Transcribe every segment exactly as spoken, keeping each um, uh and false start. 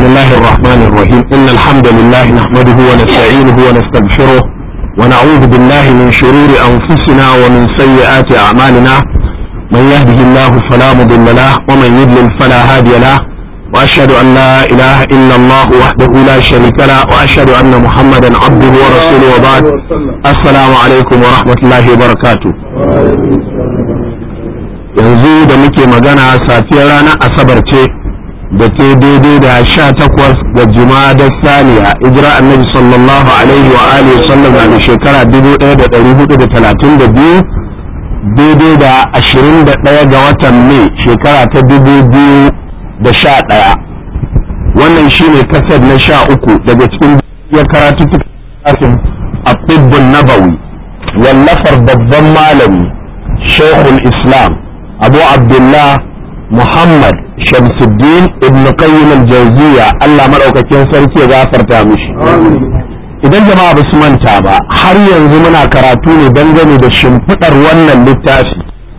بسم الله الرحمن الرحيم إن الحمد لله نحمده ونستعينه ونستغفره ونعوذ بالله من شرور أنفسنا ومن سيئات أعمالنا من يهده الله فلا مضل له ومن يضلل فلا هادي له وأشهد أن لا إله إلا الله وحده لا شريك له وأشهد أن محمدا عبده ورسوله وبعد السلام عليكم ورحمة الله وبركاته. yanzu da muke magana safiyar ranar asabar ce da ke daidai da sha takwas ga jumada saniya hijira annabi sallallahu alaihi wa alihi sallam da shekara dubu ɗaya da ɗari hudu da talatin da biyu daidai da ashirin da ɗaya ga watan mai shekara ta dubu biyu da sha ɗaya. Wannan shine kasar na sha uku daga cikin ya karatu cikin abdullun nabawi wallafar babban malami shaykhul islam abu abdullah muhammad shamsuddin ibn qayyim al-jawziya Allah madaukakin sarki ya gafarta mishi. Idan jama'a ba su manta ba har yanzu muna karatu ne dangane da shimfidar wannan littafi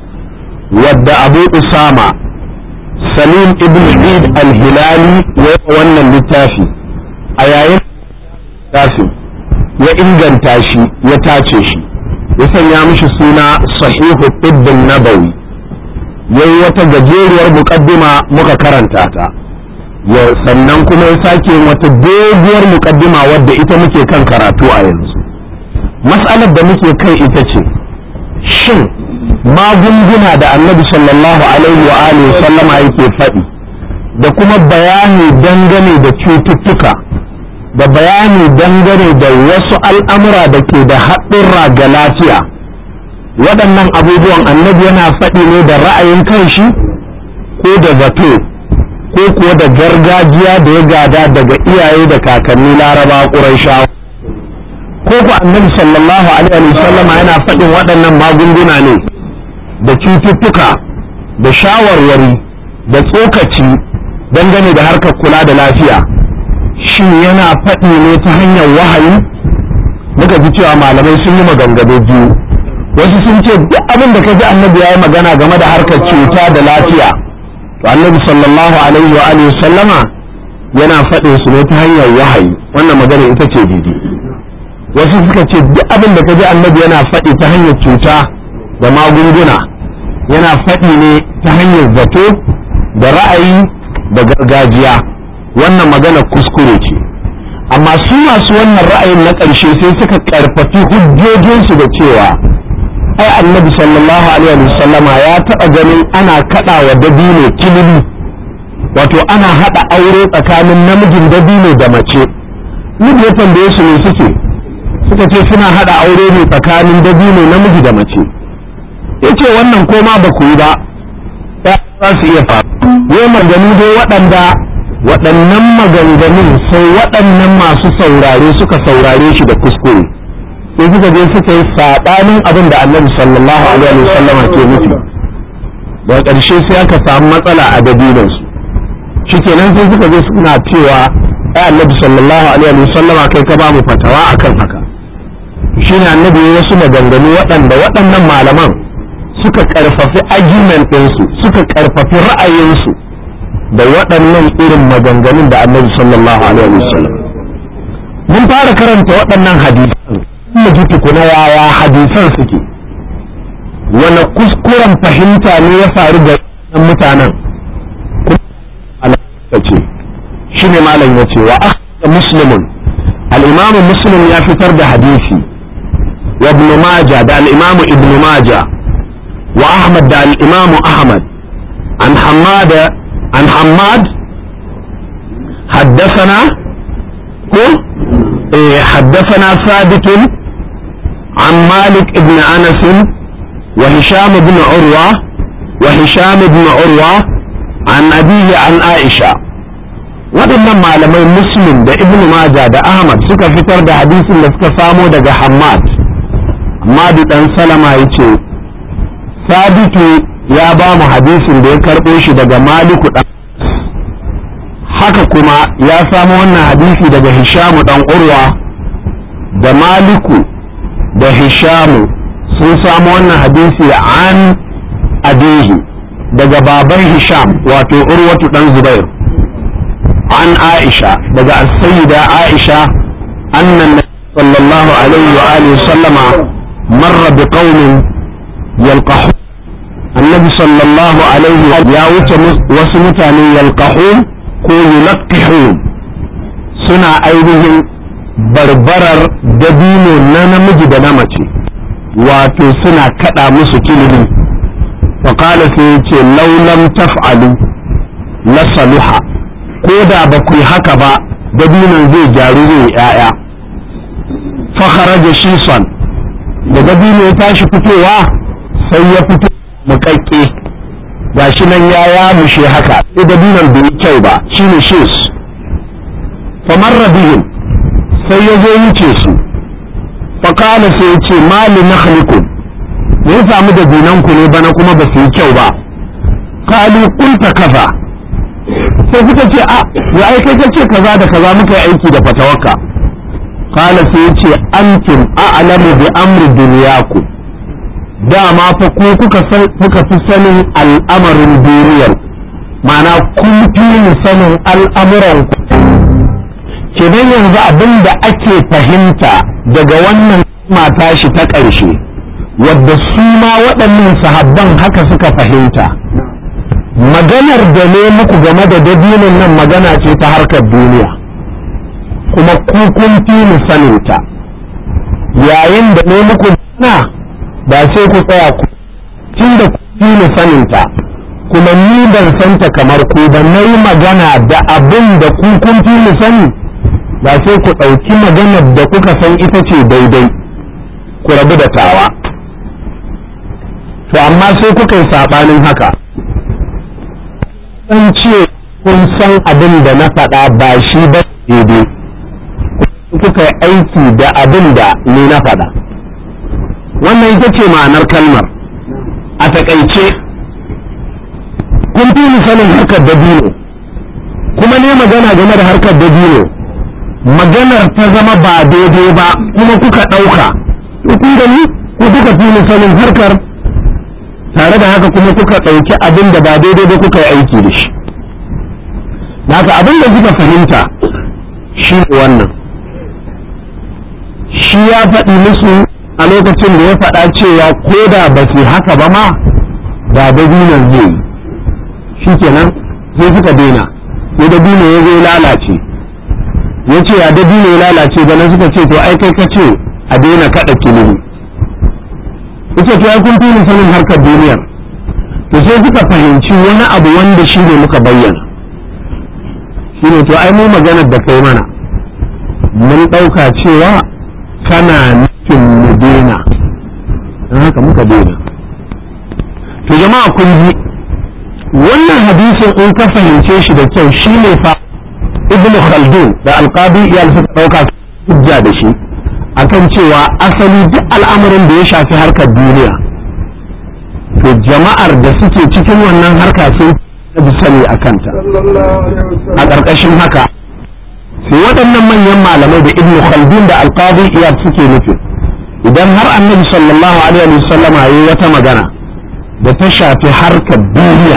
wadda abu usama salim ibn eid al-hilali ya wannan littafi a yayin littafin ya inganta shi ya tace shi ya sanya mishi suna sahihu tibbin nabawi. yayi wata gajeriyar muqaddima muka karanta ta ya sannan kuma ya sake wata doguwar muqaddima wadda ita muke kan karatu a yanzu. Mas'alar da muke kai ita ce shin magunguna da annabi sallallahu alaihi wa alihi sallama yake faɗi da kuma bayani dangane da cututtuka da bayani dangane da wasu al'amura da ke da haɗurra ga lafiya, waɗannan abubuwan annabi yana faɗi ne da ra'ayin kanshi ko da zato ko kuwa da gargajiya da ya gada daga iyaye da kakanni laraba ƙurayshawa, ko ku annabi sallallahu alaihi wa sallam yana faɗin waɗannan magunguna ne da cututtuka da shawarwari da tsokaci dangane da harkar kula da lafiya. Shin yana faɗi ne ta hanyar wahayi? Muka ji cewa malamai sun yi maganganu biyu. Wasu sun ce duk abin da ka ji annabi ya yi magana game da harkar cuta da lafiya to annabi sallallahu alaihi wa alihi sallama yana faɗin su ne ta hanyar wahayi. Wannan magana ita ce daidai. Wasu suka ce duk abin da ka ji annabi yana faɗi ta hanyar cuta da magunguna yana faɗi ne ta hanyar zato da ra'ayi da gargajiya. Wannan magana kuskure ce, amma su masu wannan ra'ayin na ƙarshe sai suka ƙarfafi hujjojinsu da cewa ai annabi sallallahu alaihi wasallama ya taɓa ganin ana kaɗa wa dabino kilimi, wato ana haɗa aure tsakanin namijin dabino da mace. Duk ya tambaye su ne suke suka ce suna haɗa aure ne tsakanin dabino namiji da mace. Yace wannan koma ba ku yi ba ya za su iya faru. Yau maganganu dai waɗanda waɗannan maganganun sai waɗannan masu saurare suka saurare shi da kuskure sai suka je suka yi saɓanin abin da annabi sallallahu alaihi wasallam ke nufi. Da ƙarshe sai aka samu matsala a dabinansu, shikenan sai suka je suna cewa ai annabi sallallahu alaihi wasallam kai ka ba mu fatawa akan haka. Shine annabi ya wasu maganganu waɗanda waɗannan malaman suka ƙarfafi argument ɗinsu suka ƙarfafi ra'ayinsu da waɗannan irin maganganun da annabi sallallahu alaihi wasallam. Mun fara karanta waɗannan hadisan mu ji tukuna yaya hadisan suke, wani kuskuren fahimta ne ya faru ga mutanen ce shi ne malam ya ce wa akhraja muslimun al-imamu muslim ya fitar da hadisi wa ibn majah da al-imamu ibn majah wa ahmad da al-imamu ahmad an hammada عن حماد حدثنا هو إيه حدثنا ثابت عن مالك بن أنس وهشام بن عروة وهشام بن عروة عن أبيه عن عائشة. waɗannan malamai muslim da ibnu majah da ahmad suka fitar da hadisin da suka samo daga hammad. Hammad dan salama yace sabitu ya ba mu hadisin da ya karɓo shi daga maliku ɗan, haka kuma ya samu wannan hadisi daga hishamu ɗan urwa, da maliku da hishamu sun samu wannan hadisi an abihi daga baban hisham wato urwatu ɗan zubair an Aisha daga as-sayyida Aisha annan sallallahu alaihi wa alihi sallama marra bi qaumin yalqahu annabi sallallahu alaihi ya wuce wasu mutane yalqahun ko yulqihun suna ainihin barbarar dabino na namiji da na mace wato suna kada musu kilimi faqala sai yace law lam taf'alu la saluha ko da ba ku yi haka ba dabinon zai gyaru zai yaya fa kharaja shisan da dabino ya tashi fitowa sai ya fito mukakke gashi nan ya yamushe haka sai dabinon bai kyau ba shine shis fa marra bihim sai ya zo wuce su faƙala sai ya ce mali na halikun ya samu da zinanku ne bana kuma ba su yi kyau ba kalu kunta kaza sai kuka ce a ya aika ka ce kaza da kaza muka yi aiki da fatawaka kala sai ya ce antum a'lamu bi amri duniyaku dama fa ku kuka fi sanin al'amarin duniyar ma'ana kun fi sanin al'amuran ku kenan yanzu abin da ake fahimta daga wannan mata shi ta ƙarshe wadda su ma waɗannan sahabban haka suka fahimta maganar da ne muku game da dabinin nan magana ce ta harkar duniya kuma ku kun fi mu saninta yayin da ne muku na ba sai ku tsaya ku tun da ku fi mu saninta kuma ni ban santa kamar ku ba na yi magana da abin da ku kun fi mu sani ba sai ku ɗauki maganar da kuka san ita ce daidai ku rabu da tawa to amma sai kuka yi saɓanin haka san ce kun san abin da na faɗa ba shi ba daidai kuka yi aiki da abin da ni na faɗa wannan ita ce ma'anar kalmar a taƙaice kun fi sanin harkar dabino kuma ne magana game da harkar dabino maganar ta zama ba daidai ba kuma kuka ɗauka kun gani ko kuka fi sanin harkar tare da haka kuma kuka ɗauki abin da ba daidai ba kuka yi aiki da shi haka abin da kuka fahimta shi wannan shi ya faɗi musu a lokacin da ya faɗa cewa ko da ba su haka ba ma ba dabinan zai yi shi kenan sai suka daina sai dabino ya zo lalace ya ce ya dabino ya lalace ganin suka ce to ai kai ka ce a daina kaɗa kilimi yace to ai kun fi sanin harkar duniyar to sai suka fahimci wani abu wanda shi ne muka bayyana shi ne to ai mu maganar da kai mana mun ɗauka cewa kana nufin mu daina don haka muka daina to jama'a kun ji wannan hadisin in ka fahimce shi da kyau shi ne fa ibnu khaldun da alqadi iyal suka ɗauka hujja da shi akan cewa asali duk al'amarin da ya shafi harkar duniya to jama'ar da suke cikin wannan harka sun da sani a kanta a ƙarƙashin haka sai waɗannan manyan malamai da ibnu khaldun da alqadi iyad suke nufi idan har annabi sallallahu alaihi wa sallama yayi wata magana da ta shafi harkar duniya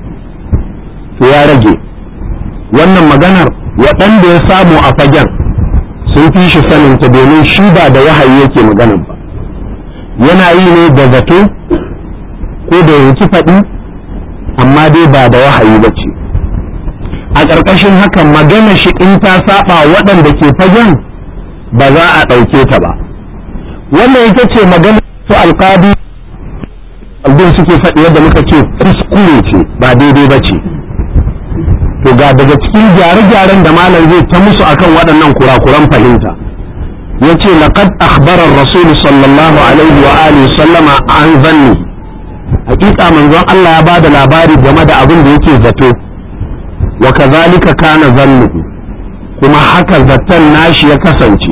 to ya rage wannan maganar waɗanda ya samu a fagen sun fi shi saninta domin shi ba da wahayi yake maganar ba yana yi ne da zato ko da yanki faɗi amma dai ba da wahayi ba ce a ƙarƙashin haka magana shi in ta saba waɗanda ke fagen ba za a ɗauke ta ba wannan ita ce magana su alƙadi abin suke faɗi yadda muka ce kuskure ce ba daidai ba ce to ga daga cikin gyare-gyaren da malam zai ta musu akan waɗannan kurakuran fahimta yace laqad akhbara ar-rasul sallallahu alaihi wa alihi sallama an zanni hakika manzon Allah ya bada labari game da abin da yake zato wa kazalika kana zannu kuma haka zaton nashi ya kasance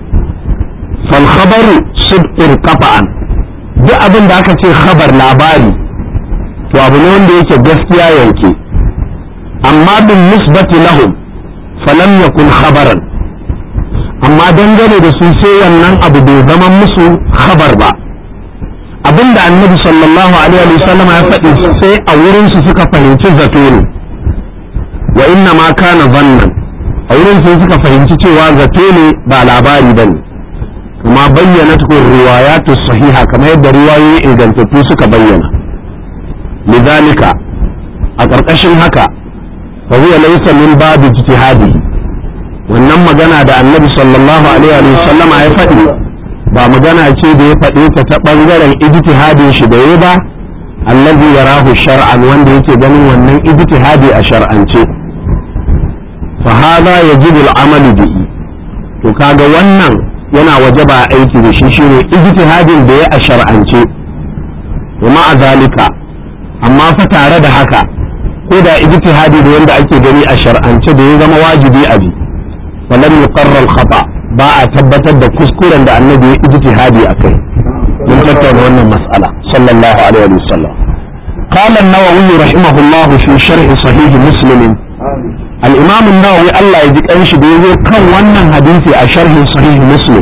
fal khabaru sidqun qat'an duk abin da aka ce khabar labari to abu ne wanda yake gaskiya yanke amma bin nisbati lahum falam yakun khabaran amma dangane da su sai wannan abu bai zama musu khabar ba abinda annabi sallallahu alaihi wa sallam ya faɗi sai a wurin su suka fahimci zato ne wa inna ma kana zannan a wurin sun suka fahimci cewa zato ne ba labari bane kuma bayyana tukun riwayatu sahiha kamar yadda riwayoyi ingantattu suka bayyana lidhalika a ƙarƙashin haka fa huwa laysa min babi ijtihadi wannan magana da annabi sallallahu alaihi wa sallama ya faɗi ba magana ce da ya faɗe ta ta ɓangaren ijtihadin shi da ya ba allazi yarahu shar'an wanda yake ganin wannan ijtihadi a shar'ance fa hada yajibu al-amal bihi to kaga wannan yana wajaba aiki da shi shine ijtihadin da ya a shar'ance kuma a zalika amma fa tare da haka ko da ijtihadi da wanda ake gani a shar'ance da ya zama wajibi a bi walam yuqarrar khata ba a tabbatar da kuskuren da annabi ya ijtihadi akai mun tattauna wannan mas'ala sallallahu alaihi wa sallam قال النووي رحمه الله في شرح صحيح مسلم الإمام النووي الله يجيك أنش بيقول كم ونن حديثي أشرح صحيح مسلم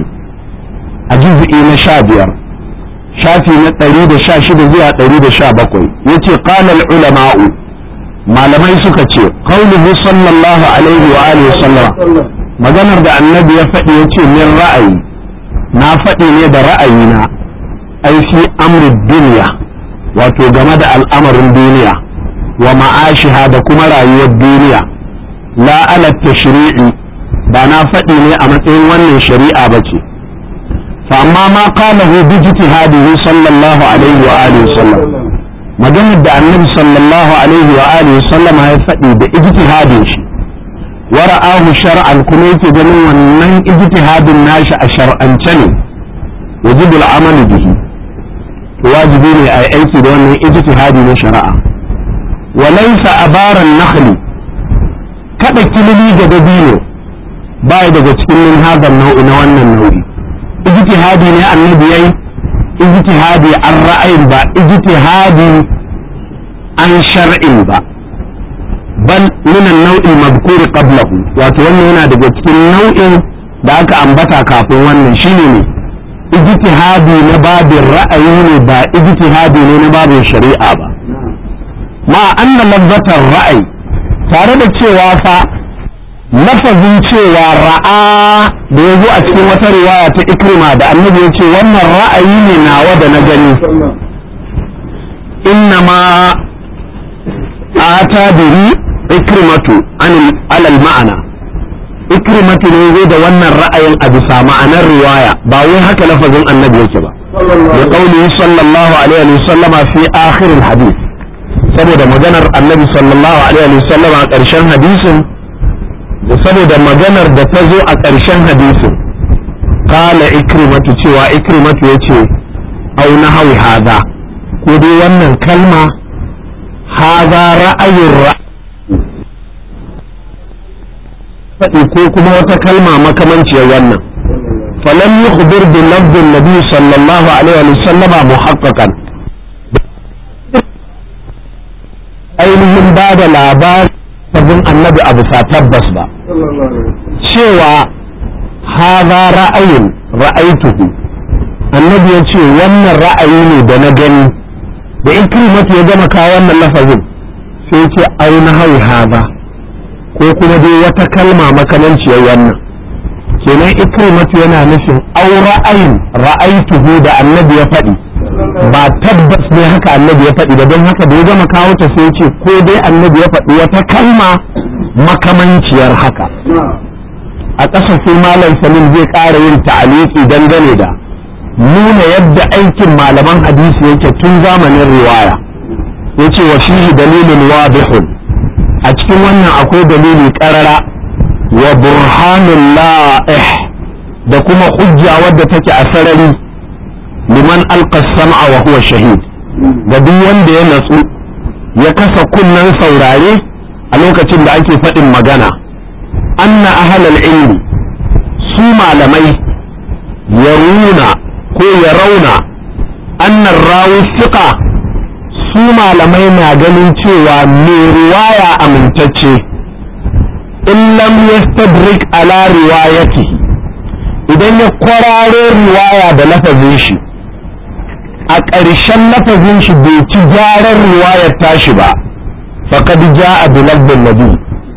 أجزء مشابير شافي نتريد شاشد زيها تريد شابكوي يتي قال العلماء ما لم يسكتي قوله صلى الله عليه وآله وسلم maganar da annabi ya faɗi ya ce min ra'ayi na faɗi ne da ra'ayina ai fi amri duniya wato game da al'amarin duniya wa ma'ashiha da kuma rayuwar duniya la ala tashri'i ba na faɗi ne a matsayin wannan shari'a ba ce fa amma ma qalahu bi ijtihadihi sallallahu alaihi wa alihi wasallam maganar da annabi sallallahu alaihi wa alihi wasallam ya faɗi da ijtihadin shi wara'ahu shar'an kuma yake ganin wannan ijtihadin nashi a shar'ance ne wajibul amali bihi wajibi ne a aiki da wannan ijtihadi na shari'a walaysa abaran nakhli kada kilili ga dabino bai daga cikin min hadan nau'i na wannan nau'i ijtihadi ne annabi yayi ijtihadi an ra'ayin ba ijtihadi an shar'in ba bal min an-naw' al-madhkur qablahu wato wannan yana daga cikin nau'in da aka ambata kafin wannan shine ne ijtihadi na babin ra'ayi ne ba ijtihadi ne na babin shari'a ba ma anna lafzatar ra'ayi tare da cewa fa lafazin cewa ra'a da ya zo a cikin wata riwaya ta ikrima da annabi ya ce wannan ra'ayi ne nawa da na gani inna ma ata bihi ikrimatu alal ma'ana ikrimatu ne zai da wannan ra'ayin a bisa ma'anar riwaya ba wai haka lafazin annabi yake ba da qaulihi sallallahu alaihi wa sallama fi akhir al hadith saboda maganar annabi sallallahu alaihi wa sallama a ƙarshen hadisin da saboda maganar da ta zo a ƙarshen hadisin qala ikrimatu cewa ikrimatu yace au nahawi hada ko dai wannan kalma hada ra'ayin ra'ayi faɗi ko kuma wata kalma makamanciyar wannan falam yukhbir bi lafdin nabi sallallahu alaihi wa sallam muhaqqaqan ainihin ba da labarin annabi abu sa tabbas ba cewa haza ra'ayin ra'aituhu annabi ya ce wannan ra'ayi ne da na gani da ikrimatu ya gama kawo wannan lafazin sai ce auna hawi haza ko kuma dai wata kalma makamanciyar wannan kenan ikrimatu yana nufin au ra'ayin ra'aituhu da annabi ya faɗi ba tabbas ne haka annabi ya faɗi da don haka da ya gama kawo ta sai ce ko dai annabi ya faɗi wata kalma makamanciyar haka a ƙasa sai malam salim zai ƙara yin ta'aliki dangane da nuna yadda aikin malaman hadisi yake tun zamanin riwaya yace wa fihi dalilun wadihun a cikin wannan akwai dalili karara wa burhanul la'ih da kuma hujja wadda take a sarari liman alqa sam'a wa huwa shahid ga duk wanda ya natsu ya kasa kunnan saurare a lokacin da ake faɗin magana anna ahlal ilmi su malamai yaruna ko yarawna anna rawi thiqa su malamai na ganin cewa mai riwaya amintacce in lam yastadrik ala riwayatihi idan ya kwararo riwaya da lafazin shi a ƙarshen lafazin shi bai ci gyaran riwayar tashi ba faqad jaa bi lafzin nabi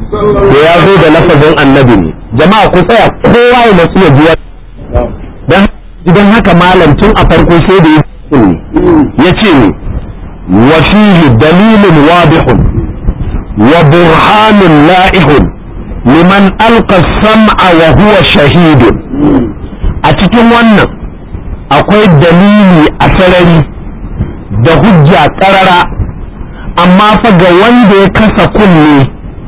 da ya zo da lafazin annabi ne. Jama'a ku tsaya kowa ya matsu ya biya dan idan haka malam tun a farko sai da ya ce ne wa fihi dalilun wadihun wa burhanun la'ihun liman alqa sam'a wa huwa shahidun. A cikin wannan akwai dalili a sarari da hujja karara, amma fa ga wanda ya kasa kunne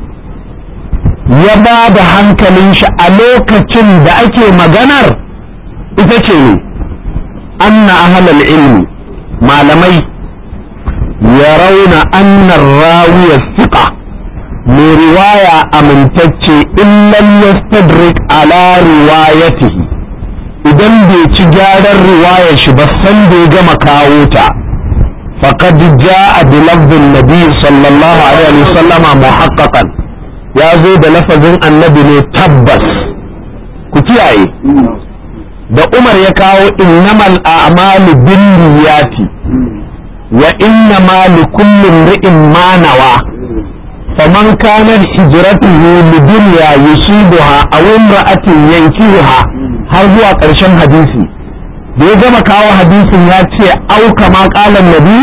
ya ba da hankalin shi a lokacin da ake maganar ita ce ne anna ahlal ilmi malamai ya rauna annar rawiya thiqa mai riwaya amintacce illan yastadrik ala riwayatihi idan bai ci gyaran riwayar shi ba san da ya gama kawo ta faqad jaa bi lafdhin nabi sallallahu alaihi wasallama muhaqqaqan ya zo da lafazin annabi ne tabbas. Ku kiyaye da Umar ya kawo innamal a'malu binniyati wa innama likulli imri'in ma nawa faman kanat hijratuhu lidunya yusibuha aw imra'atin yankihuha har zuwa ƙarshen hadisi. Da ya gama kawo hadisin ya ce au kama qala nabi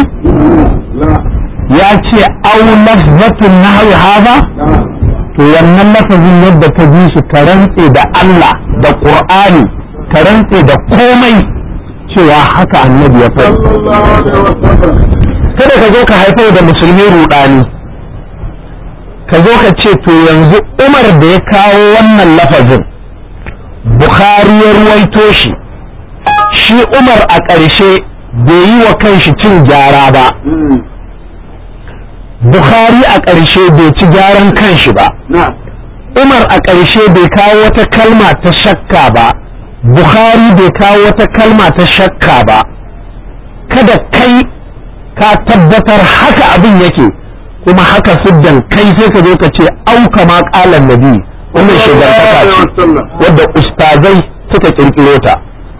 ya ce au lafzatun nahwi hadha, to wannan lafazin yadda ka ji shi ka rantse da Allah da Qur'ani ka rantse da komai cewa haka annabi ya faɗi. Kada ka zo ka haifar da musulmi rudani, ka zo ka ce to yanzu Umar da ya kawo wannan lafazin Bukhari ya ruwaito shi, shi Umar a ƙarshe bai yi wa kanshi cin gyara ba, Bukhari a ƙarshe bai ci gyaran kanshi ba, Umar a ƙarshe bai kawo wata kalma ta shakka ba, Bukhari bai kawo wata kalma ta shakka ba. Kada kai ka tabbatar haka abin yake kuma haka siddan kai sai ka zo ka ce au kama qalan nabi, wannan shigantaka ce wadda ustazai suka kirkiro ta.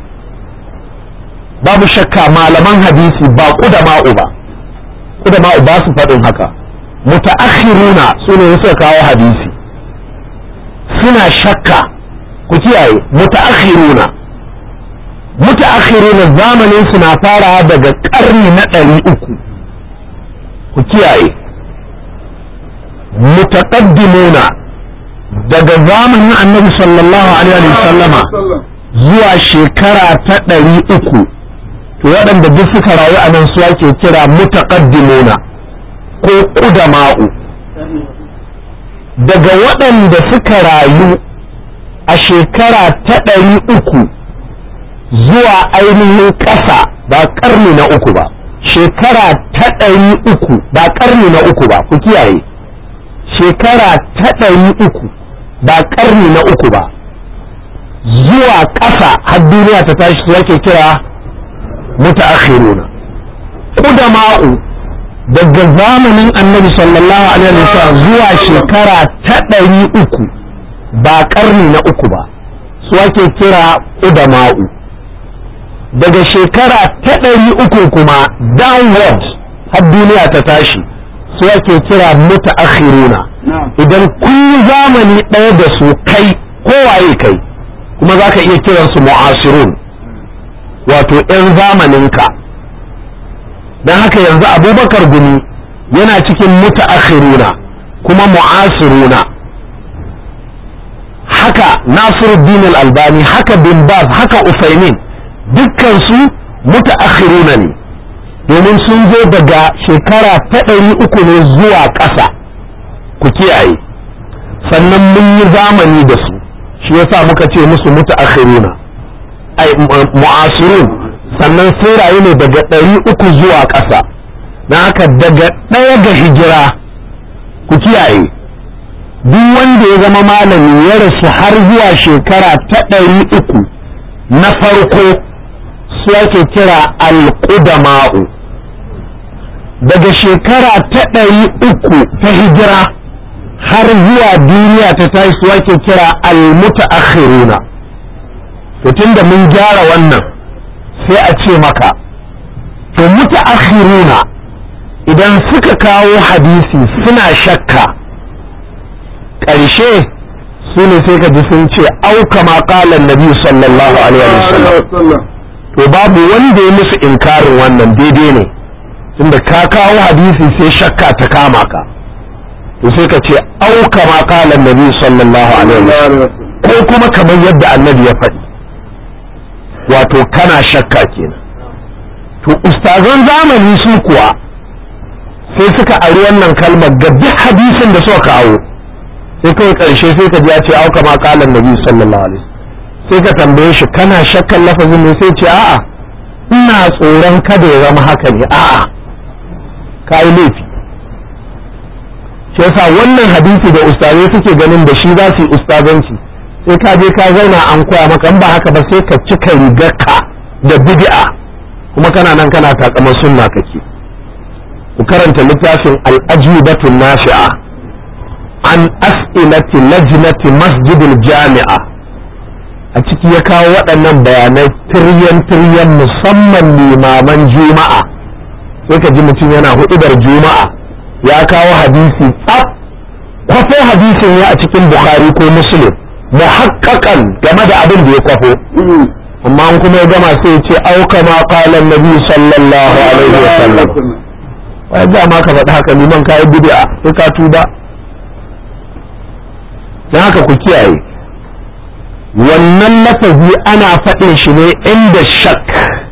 Babu shakka malaman hadisi ba kudama'u ba kudama'u ba su faɗin haka. Mutaakhiruna su ne suka kawo hadisi suna shakka. Ku kiyaye mutaakhiruna mutaakhiruna zamanin suna fara daga ƙarni na ɗari uku. Ku kiyaye mutaqaddimuna daga zamanin annabi sallallahu alaihi wasallama zuwa shekara ta ɗari uku, to waɗanda duk suka rayu a nan su ake kira mutaqaddimuna ko qudama'u. Daga waɗanda suka rayu a shekara ta ɗari uku zuwa ainihin ƙasa ba ƙarni na uku ba, shekara ta ɗari uku ba ƙarni na uku ba, ku kiyaye shekara ta ɗari uku ba ƙarni na uku ba zuwa ƙasa har duniya ta tashi su ake kira mutaakhiruna. Qudama'u daga zamanin annabi sallallahu alaihi wasallam zuwa shekara ta ɗari uku ba ƙarni na uku ba su ake kira qudama'u. Daga shekara ta ɗari uku kuma downward har duniya ta tashi su ake kira mutaakhiruna. Idan kun zamani ɗaya da su kai kowaye kai kuma za ka iya kiransu mu'asirun, wato 'yan zamaninka. don haka yanzu abubakar gumi yana cikin mutaakhiruna kuma mu'asiruna. haka nasiruddin al-albani, haka bin baz, haka usaimin, dukkan su mutaakhiruna ne domin sun zo daga shekara ta ɗari uku ne zuwa ƙasa. ku kiyaye, sannan mun yi zamani da su, shi yasa muka ce musu mutaakhiruna ai mu'asirun. sannan sai rayu ne daga ɗari uku zuwa ƙasa, na haka daga ɗaya ga hijira. ku kiyaye, duk wanda ya zama malami ya rasu har zuwa shekara ta ɗari uku na farko su ake kira al-qudama'u. daga shekara ta ɗari uku ta hijira har zuwa duniya ta tashi su ake kira al-mutaakhiruna. to tunda mun gyara wannan sai a ce maka to mutaakhiruna idan suka kawo hadisi suna shakka ƙarshe su ne sai ka ji sun ce au kama qala annabi sallallahu alaihi wasallam to babu wanda ya musu inkarin wannan daidai ne tunda ka kawo hadisi sai shakka ta kama ka to sai ka ce au kama qala annabi sallallahu alaihi wasallam ko kuma kamar yadda annabi ya faɗi wato kana shakka kenan to ustazan zamani su kuwa sai suka ari wannan kalmar ga duk hadisin da suka kawo sai kai karshe sai ka ji ya ce au kama qala annabi sallallahu alaihi sai ka tambaye shi kana shakkan lafazin ne sai ce a'a ina tsoron kada ya zama haka ne a'a kai laifi shi yasa wannan hadisi da ustazai suke ganin da shi za su yi ustazanci sai ka je ka zauna an koya maka in ba haka ba sai ka cika rigarka da bid'a kuma kana nan kana takamar sunna kake ku karanta littafin al-ajwibatu nafi'a an as'ilati lajnati masjidil jami'a a ciki ya kawo waɗannan bayanai tiryan tiryan musamman limaman juma'a sai ka ji mutum yana hududar juma'a ya kawo hadisi tsaf kwafo hadisin ya a cikin bukhari ko muslim muhaqqaqan game da abin da ya kwafo amma an kuma ya gama sai ya ce au kama qala annabi sallallahu alaihi wasallam wai da ma ka faɗa haka liman kai bid'a sai ka tuba dan haka ku kiyaye wannan lafazi ana faɗin shi ne inda shak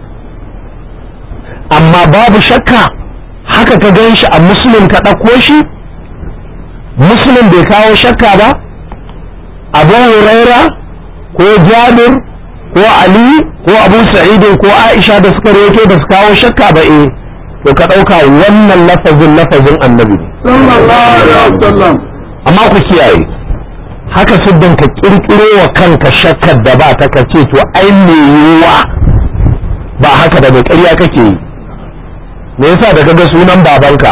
amma babu shakka haka ka gan shi a muslim ka ɗauko shi muslim bai kawo shakka ba abu huraira ko jabir ko ali ko abu sa'idin ko aisha da suka rawaito da su kawo shakka ba eh to ka ɗauka wannan lafazin lafazin annabi sallallahu alaihi wasallam amma ku kiyaye haka siddan ka kirkiro wa kanka shakkar da ba ta kace to ai me yiwa ba haka da ƙarya kake yi me yasa da kaga sunan babanka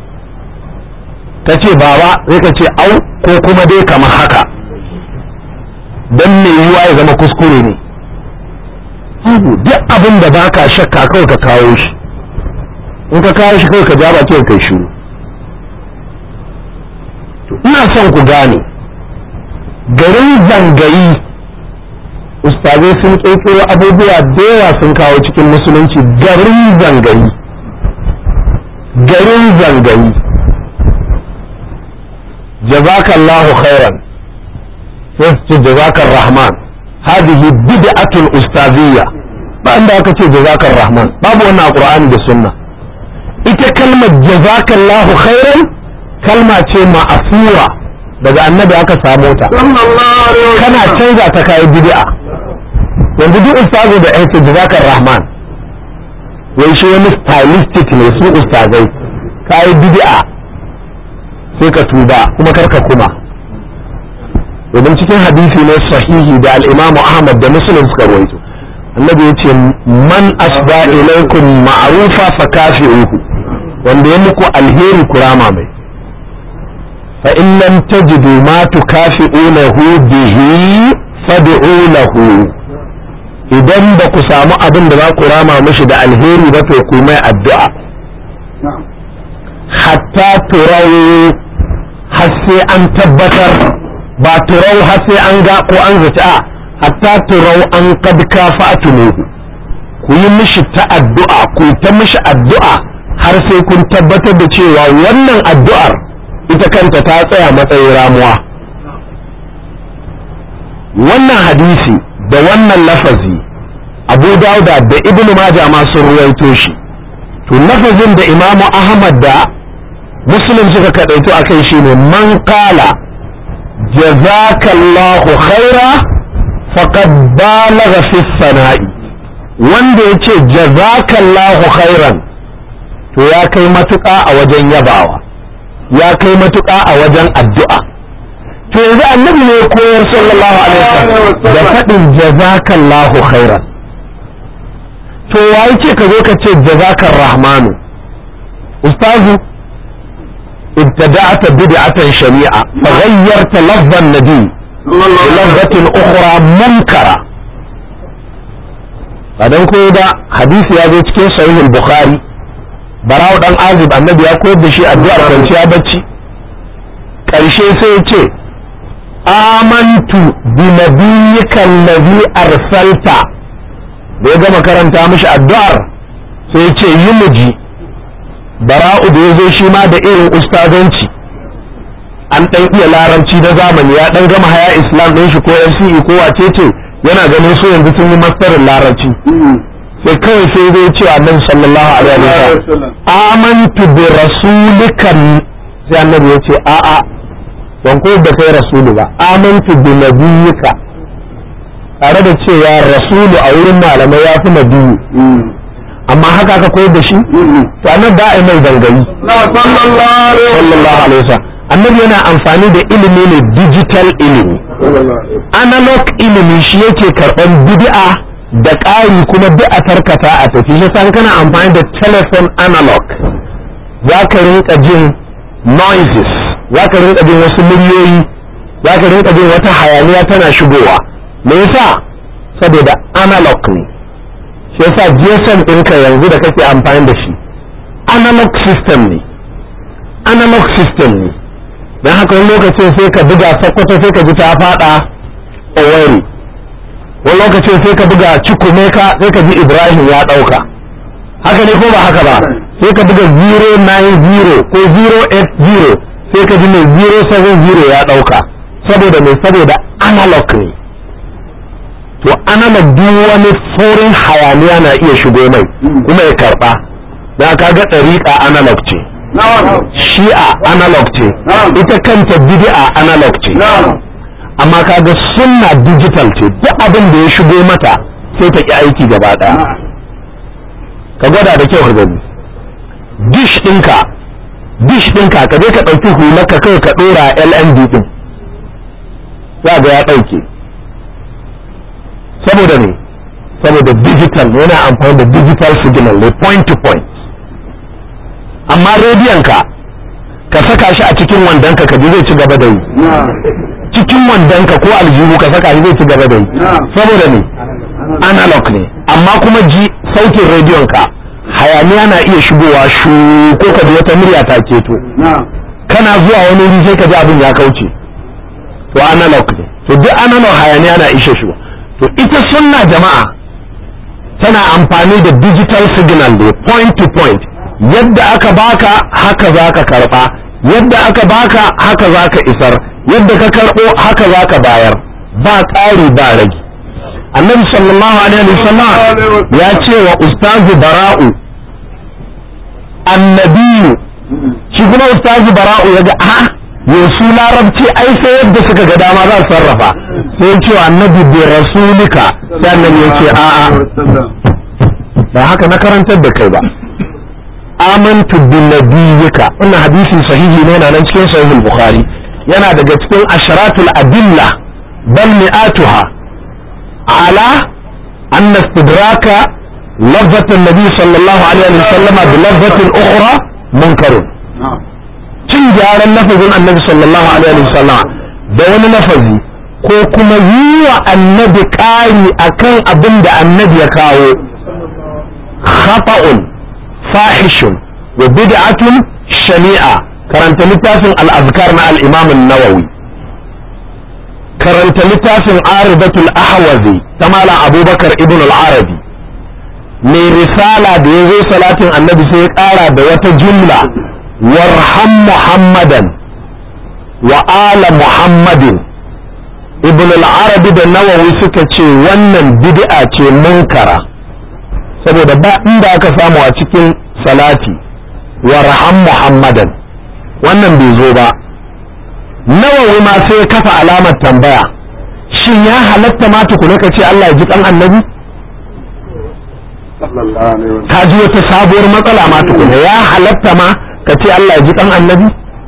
kace baba sai ka ce au ko kuma dai kamar haka dan me yiwa ya zama kuskure ne duk abin da baka shakka kawai ka kawo shi in ka kawo shi kawai ka ja baki kai shiru to ina son ku gane garin zangayi ustazai sun ƙirƙiro abubuwa da yawa sun kawo cikin musulunci garin zangayi garin zangayi jazakallahu khairan sai su ce jazakar rahman hadihi bid'atul ustaziyya ba inda aka ce jazakar rahman babu wannan a qur'ani da sunna ita kalmar jazakallahu khairan kalma ce ma'asura daga annabi aka samu ta kana canza ta kai bid'a yanzu duk ustazu da ake jazakar rahman wai shi wani stylistic ne su ustazai kai bid'a sai ka tuba kuma karka kuma domin cikin hadisi ne sahihi da al-Imam Ahmad da Muslim suka rawaito annabi yace man asba ilaykum ma'rufa fakafi'uhu wanda ya muku alheri kurama mai fa in lam tajidu ma tukafi'unahu bihi fad'u lahu idan ba ku samu abin da za ku rama mishi da alheri ba to ku mai addu'a hatta turawu har sai an tabbatar ba turau har sai an ga ko an zaci a hatta turau an kad kafa'tumuhu ku yi mishi ta addu'a ku ta mishi addu'a har sai kun tabbatar da cewa wannan addu'ar ita kanta ta tsaya matsayin ramuwa wannan hadisi da wannan lafazi Abu Dawud da Ibn Majah ma sun ruwaito shi to lafazin da Imam Ahmad da Muslim suka kadaito akai shine man qala jazakallahu khaira faqad balagha fi sana'i wanda yace jazakallahu khairan to ya kai matuƙa a wajen yabawa ya kai matuƙa a wajen addu'a to yanzu annabi ne koyar sallallahu alaihi wasallam da faɗin jazakallahu khairan to wai ce ka zo ka ce jazakar rahmanu ustazu ابتدعت بدعة شنيعة فغيرت لفظ النبي بلفظة أخرى منكرة بعدين كده حديث يا زي cikin sahih al-bukhari barawo dan azib annabi ya koyar da shi addu'ar kwanciya bacci karshe sai ya ce amantu bi nabiyyika allazi arsalta da ya gama karanta mishi addu'ar sai ya ce yi muji bara'u da ya zo shi ma da irin ustazanci an ɗan iya larabci na zamani ya ɗan gama haya islam ɗin shi ko F C E ko wace ce yana ganin so yanzu sun yi mastarin larabci sai kawai sai zai ce annabi sallallahu alaihi wasallam amantu bi rasulika sai annabi ya ce a'a ban ko da kai rasulu ba amantu bi nabiyyika tare da cewa rasulu a wurin malamai ya fi nabiyu amma haka aka koyar da shi to annabi ba a mai dangane sallallahu alaihi wasallam annabi yana amfani da ilimi ne digital ilimi analog ilimi shi yake karɓar bid'a da ƙari kuma duk a tarkata a tafi shi san kana amfani da telephone analog za ka rinka jin noises za ka rinka jin wasu muryoyi za ka rinka jin wata hayaniya tana shigowa me yasa saboda analog ne shi yasa G S M ɗinka yanzu da kake amfani da shi analog system ne analog system ne don haka wani lokacin sai ka buga sakkwato sai ka ji ta fada owari wani lokacin sai ka buga cikumeka sai ka ji ibrahim ya dauka haka ne ko ba haka ba sai ka buga zero nine zero ko zero eight zero sai ka ji mai zero seven zero ya dauka saboda mai saboda analog ne to analog duk wani foreign hayaniya na iya shigo mai kuma ya karba da ka ga ɗariƙa analog ce shi'a analog ce ita kanta bid'a analog ce amma kaga sunna digital ce duk abin da ya shigo mata sai ta ki aiki gaba daya ka gwada da kyau ka gani dish ɗinka dish ɗinka ka je ka ɗauki hularka kai ka ɗora L N D ɗin za ga ya ɗauke saboda ne saboda digital yana amfani da digital signal ne point to point amma rediyon ka ka saka shi a cikin wandonka ka ji zai ci gaba da yi cikin wandonka ko aljihu ka saka shi zai ci gaba da yi saboda ne analog ne amma kuma ji sautin rediyon ka hayaniya na iya shigowa shu ko ka ji wata murya ta keto kana zuwa wani wuri sai ka ji abin ya kauce to analog ne to duk analog hayaniya na ishe shi to ita sunna jama'a tana amfani da digital signal ne point to point yadda aka baka haka zaka karba yadda aka baka haka zaka isar yadda ka karbo haka zaka bayar ba ƙari ba rage annabi sallallahu alaihi wasallam ya ce wa ustazu bara'u annabiyu shi kuma ustazu bara'u yaga a yasu larabci ai sai yadda suka ga dama za su sarrafa sai ce wa annabi bi rasulika sai annabi ya ce a'a ba haka na karantar da kai ba amantu bin nabiyyika wannan hadisi sahihi ne nan cikin sahih al-bukhari yana daga cikin asharatul adilla bal mi'atuha ala anna istidraka lafzat an-nabi sallallahu alaihi wasallam bi lafzatin ukhra munkar cin gyaran lafazin annabi sallallahu alaihi wasallam da wani lafazi ko kuma yi wa annabi ƙari akan abin da annabi ya kawo khata'un fahishun wa bid'atun shani'a karanta littafin al-azkar na al-imam an-nawawi karanta littafin aridatul ahwazi ta malam abubakar ibn al-arabi mai risala da yazo salatin annabi sai ya kara da wata jumla warham muhammadan wa ala muhammadin ibn al-arabi da nawawi suka ce wannan bid'a ce munkara saboda ba inda aka samu a cikin salati warham muhammadan wannan bai zo ba nawawi ma sai kafa alamar tambaya shin ya halatta ma tukuna ka ce Allah ya ji kan annabi ka ji wata sabuwar matsala ma tukuna ya halatta ma ka ce Allah ya ji kan annabi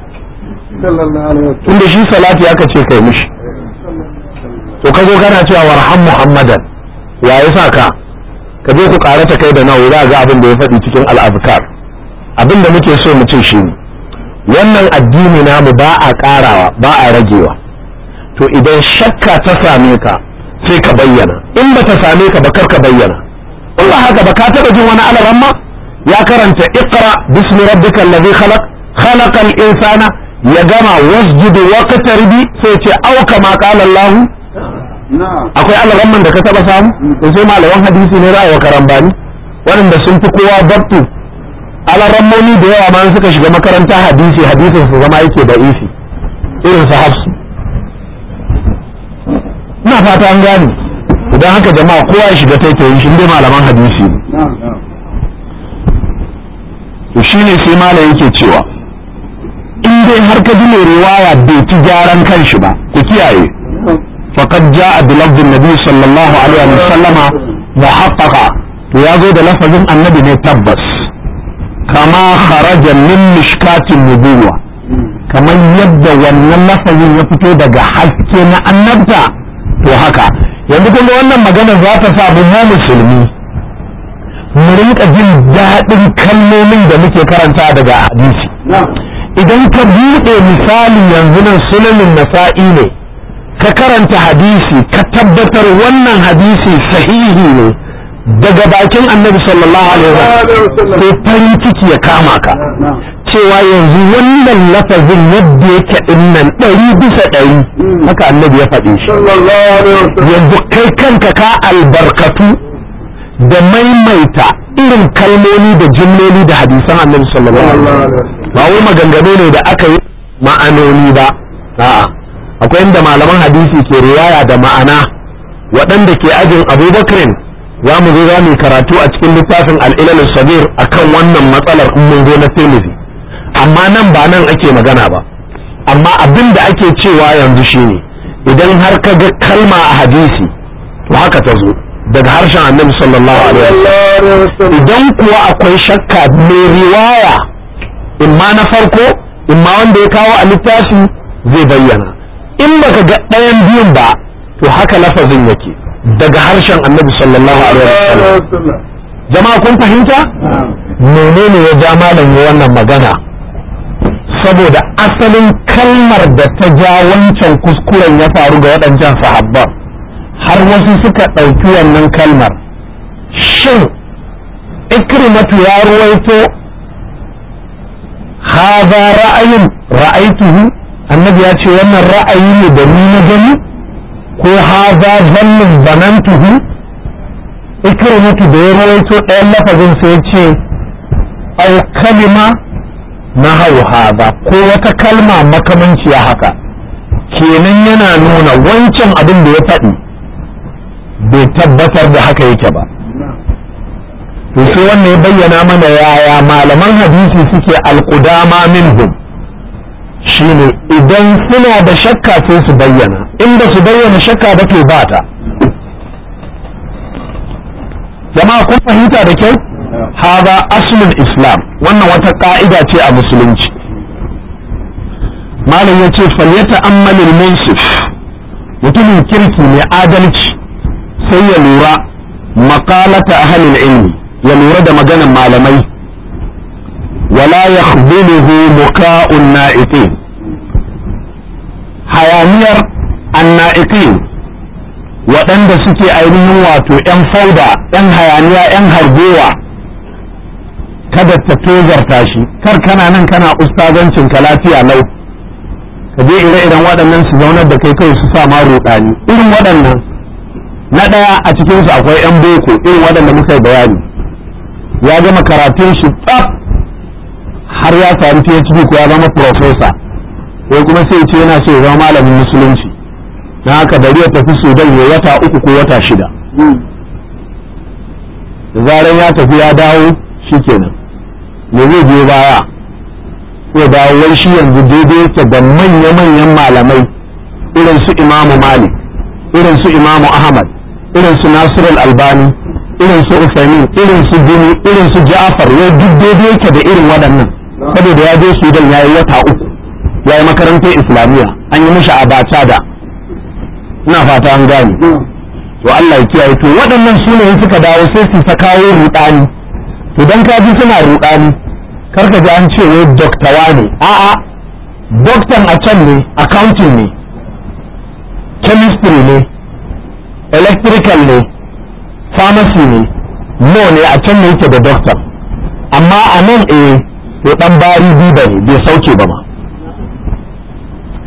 tunda shi salati aka ce kai mishi to ka zo kana cewa warham muhammadan wa ya sa ka ka je ku karata kai da nawa za ga abin da ya faɗi cikin al'azkar abin da muke so mu ce shi ne wannan addini namu ba a ƙarawa ba a ragewa to idan shakka ta same ka sai ka bayyana in ba ta same ka ba kar ka bayyana in ba haka ba ka taɓa jin wani alaran ma ya karanta iqra bismi rabbikal ladhi khalaq khalaqal insana ya gama wasjudu waqtaribi sai ce au kama qala Allah. akwai alaramman da ka taba samu sai malaman hadisi ne ra'ayi karambani waɗanda sun fi kowa babtu alarammoni da yawa ma suka shiga makaranta hadisi hadisin su zama yake da isi irin su hafsu. ina fata an gane idan haka jama'a kowa ya shiga taitayin shi dai malaman hadisi to shine sai malam yake cewa in dai har ka ji mai riwaya bai ci gyaran kanshi ba ku kiyaye faqad jaa bi lafzin nabi sallallahu alaihi wa sallama muhaqqaqa to ya zo da lafazin annabi ne tabbas kama kharaja min mishkatin nubuwa kamar yadda wannan lafazin ya fito daga haske na annabta to haka yanzu kun ga wannan magana za ta sa mu musulmi mu rinka jin daɗin kalmomin da muke karanta daga hadisi idan ka buɗe misali yanzu nan sunanin nasa'i ne ka karanta hadisi ka tabbatar wannan hadisi sahihi ne daga bakin annabi sallallahu alaihi wasallam sai farin ciki ya kama ka cewa yanzu wannan lafazin yadda yake dinnan ɗari bisa ɗari haka annabi ya faɗi shi yanzu kai kanka ka albarkatu da maimaita irin kalmomi da jimloli da hadisan annabi sallallahu alaihi wasallam ba wai maganganu ne da aka yi ma'anoni ba a'a akwai inda malaman hadisi ke riwaya da ma'ana waɗanda ke ajin abubakarin za mu zo za mu karatu a cikin littafin al'ilal sabir akan wannan matsalar in mun zo na tirmidhi amma nan ba nan ake magana ba amma abin da ake cewa yanzu shine idan har ka ga kalma a hadisi to haka ta zo daga harshen annabi sallallahu alaihi wasallam idan kuwa akwai shakka mai riwaya imma na farko imma wanda ya kawo a littafi zai bayyana in baka ga ɗayan biyun ba to haka lafazin yake daga harshen annabi sallallahu alaihi wasallam jama'a kun fahimta menene ya ja malam ya wannan magana saboda asalin kalmar da ta ja wancan kuskuren ya faru ga waɗancan sahabban har wasu suka ɗauki wannan kalmar shin ikrimatu ya ruwaito hadha ra'ayin ra'aituhu annabi ya ce wannan ra'ayi ne da ni na gani ko haza zannin zanantuhu ikrimatu da ya rawaito ɗayan lafazin sai ce au kalima na hau haza ko wata kalma makamanciya haka kenan yana nuna wancan abin da ya faɗi bai tabbatar da haka yake ba to sai wannan ya bayyana mana yaya malaman hadisi suke alqudama minhum shine idan suna da shakka sai su bayyana in ba su bayyana shakka ba to ba ta jama'a kun fahimta da kyau hada aslul islam wannan wata ka'ida ce a musulunci malam yace falyata ammalul munsif mutumin kirki mai adalci sai ya lura maqalata ahlul ilmi ya lura da maganar malamai wala yakhdhuluhu muka'un na'iqin hayaniyar anna'iqin waɗanda suke ainihin wato ‘yan fauda ‘yan hayaniya ‘yan hargowa kada ta tozarta shi kar kana nan kana ustazancin ka lafiya lau ka je ire-iren waɗannan su zaunar da kai kai su sa ma ruɗani irin waɗannan na ɗaya a cikinsu akwai ‘yan boko irin waɗanda muka yi bayani ya gama karatun shi tsaf har ya sami PhD ko ya zama professor ko kuma sai ce yana so ya zama malamin musulunci na haka bari ya tafi Sudan ya wata uku ko wata shida da zaran ya tafi ya dawo shikenan me zai je baya ko dawo wai shi yanzu daidai yake da manya-manyan malamai irin su Imamu Malik irin su Imamu Ahmad irin su Nasir al-Albani irin su Usaimin irin su Dini irin su Ja'far ya duk daidai yake da irin waɗannan saboda ya je Sudan ya yi wata uku ya yi makarantar islamiyya an yi mishi abacha da ina fata an gane to Allah ya kiyaye to waɗannan sunayen suka dawo sai su ta kawo rudani to dan ka ji suna rudani kar ka ji an ce wai doktawa ne a'a doktan a can ne accounting ne chemistry ne electrical ne pharmacy ne no ne a can ne yake da doctor amma a nan eh to dan bari biba ne bai sauke ba ma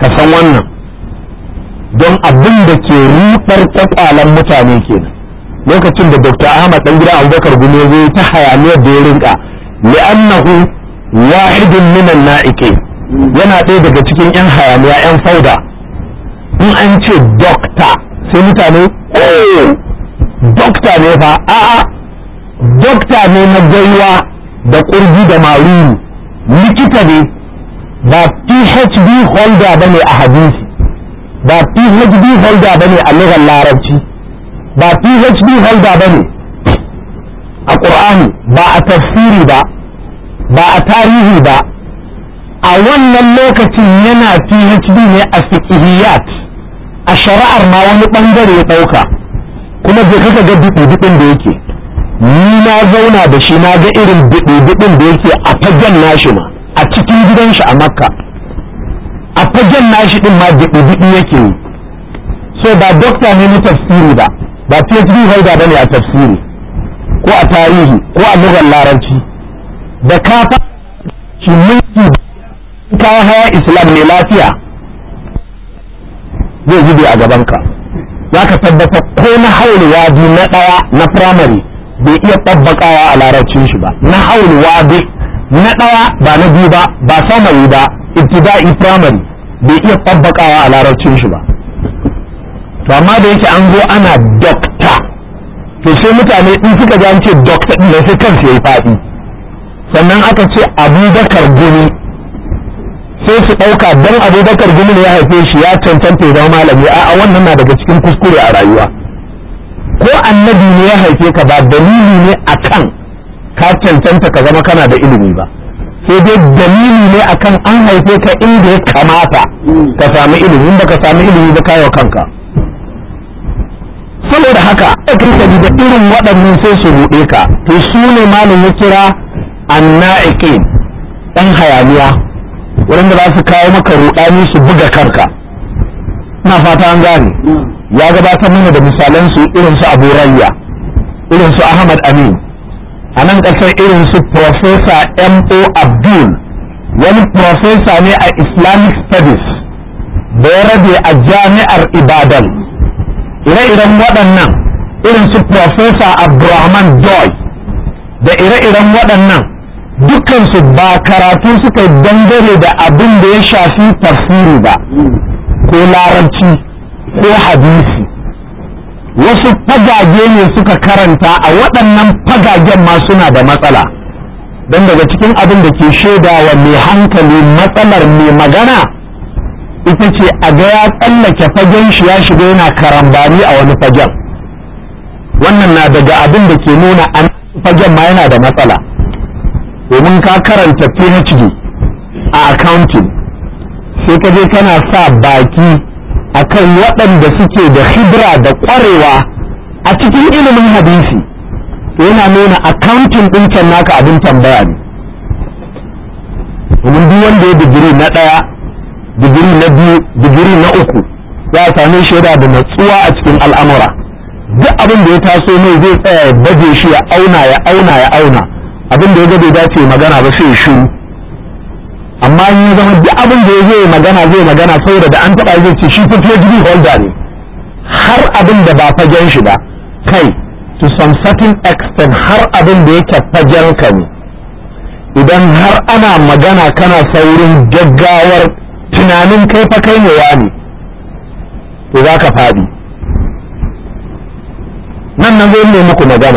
ka san wannan don abin da ke rudar kwakwalan mutane kenan lokacin da Dr. Ahmad dan gida Abubakar Gumi zai ta hayaniyar da ya rinka li'annahu wahidun minan na'iqin yana ɗaya daga cikin yan hayaniya yan fauda in an ce dokta sai mutane oh dokta ne fa a'a dokta ne na gaiwa da kurji da maruru likita ne ba PhD holder bane a hadisi ba PhD holder bane a lugar larabci ba PhD holder bane a Qur'ani ba a tafsiri ba ba a tarihi ba a wannan lokacin yana PhD ne a fiqhiyat a shari'ar ma wani bangare ya dauka kuma bai kaka ga duɗin da yake ni na zauna da shi na ga irin duɗin da yake a fagen nashi ma a cikin gidan shi a Makka a fagen nashi din ma duɗi yake yi so ba dokta ne na tafsiri ba ba PhD holder bane a tafsiri ko a tarihi ko a lugar larabci da kafa shi mulki kawo haya islam ne lafiya zai zube a gabanka za ka tabbata ko na hauli wadi na ɗaya na firamare bai iya tabbakawa a larabcin shi ba na hauli wadi na ɗaya ba na biyu ba ba samari ba ibtida'i firamare bai iya tabbakawa a larabcin shi ba to amma da yake an zo ana dokta to sai mutane in suka ji an ce dokta ɗin da sai kansu yayi faɗi sannan aka ce Abubakar Gumi sai su ɗauka don Abubakar Gumi ne ya haife shi ya cancanta ya zama malami a'a wannan na daga cikin kuskure a rayuwa ko annabi ne ya haife ka ba dalili ne akan ka cancanta ka zama kana da ilimi ba sai dai dalili ne akan an haife ka inda ya kamata ka sami ilimi in baka sami ilimi ba kayo kanka saboda haka kai da irin waɗannan sai su ruɗe ka to su ne malam ya kira anna'iqin ɗan hayaniya waɗanda za su kawo maka ruɗani su buga kanka ina fata an gane ya gabatar mana da misalan su irin su Abu Rayya irin su Ahmad Amin a nan ƙasar irin su Professor M O Abdul wani professor ne a Islamic Studies da ya rabe a jami'ar Ibadan ire-iren waɗannan irin su Professor Abdurrahman Joy da ire-iren waɗannan dukkansu ba karatu suka dangane da abin da ya shafi tafsiri ba ko larabci ko hadisi wasu fagage ne suka karanta a waɗannan fagagen ma suna da matsala don daga cikin abin da ke shaidawa mai hankali matsalar mai magana ita ce a ga ya tsallake fagen shi ya shiga yana karambani a wani fagen wannan na daga abin da ke nuna an fagen ma yana da matsala domin ka karanta PhD a accounting sai ka je kana sa baki akan waɗanda suke da hibra da ƙwarewa a cikin ilimin hadisi to yana nuna accounting ɗin can naka abin tambaya ne domin duk wanda ya digiri na ɗaya digiri na biyu digiri na uku ya same shaida da natsuwa a cikin al'amura duk abin da ya taso mai zai tsaya ya baje shi ya auna ya auna ya auna abin da ya ga bai dace magana ba sai ya shiru amma in ya zama duk abin da ya zai magana zai magana saboda da an taɓa zai ce shi fa PhD holder ne har abin da ba fagen shi ba kai to some certain extent har abin da yake fagen ka ne idan har ana magana kana saurin gaggawar tunanin kai fa kai ne wani to za ka faɗi nan na zai ne muku magana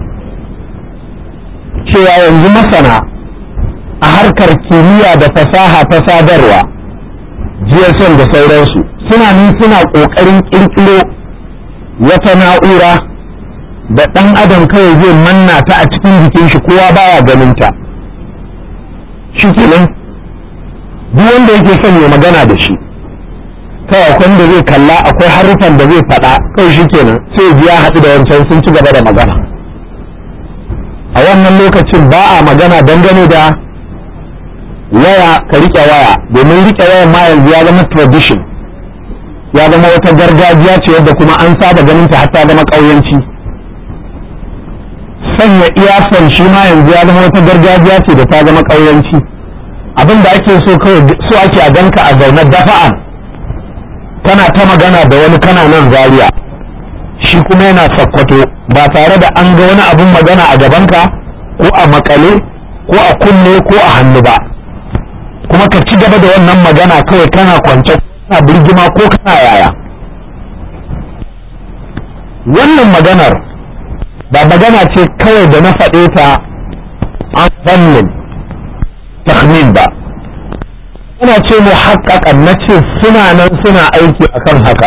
cewa yanzu masana a harkar kimiyya da fasaha ta sadarwa G S M da sauransu suna nan suna ƙoƙarin ƙirƙiro wata na'ura da ɗan adam kawai zai manna ta a cikin jikin shi kowa baya ganin ta shi kenan duk wanda yake son ya magana da shi kawai akwai da zai kalla akwai harufan da zai faɗa kawai shi kenan sai ya haɗu da wancan sun ci gaba da magana a wannan lokacin ba a magana dangane da waya ka rike waya domin rike waya ma yanzu ya zama tradition ya zama wata gargajiya ce wadda kuma an saba ganin ta hatta zama ƙauyanci sanya iyafon shi ma yanzu ya zama wata gargajiya ce da ta zama ƙauyanci abin da ake so kawai so ake a ganka a zaune dafa'an kana ta magana da wani kana nan Zaria shi kuma yana Sokoto ba tare da an ga wani abun magana a gabanka ko a makale ko a kunne ko a hannu ba, kuma ka ci gaba da wannan magana kawai kana kwance kana birgima ko kana yaya. Wannan maganar ba magana ce kawai da na faɗe ta an fannin tahmin ba, ina ce mu haƙaƙan na ce suna nan suna aiki akan haka.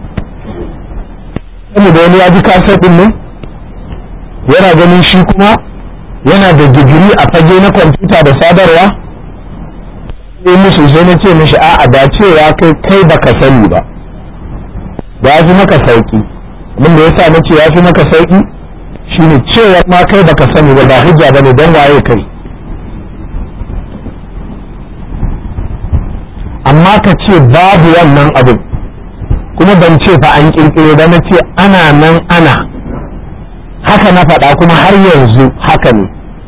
Wani da wani ya ji kasar ɗin ne yana ganin shi kuma yana da digiri a fage na kwamfuta da sadarwa, sai musu sai na ce mishi a'a da cewa kai kai baka sani ba da ya fi maka sauki. Abin da yasa na ce ya fi maka sauki shine cewa ma kai baka sani ba ba hujja bane don waye kai, amma ka ce babu wannan abin kuma ban ce fa an kirkiro da na ce ana nan ana haka na faɗa kuma har yanzu haka ne.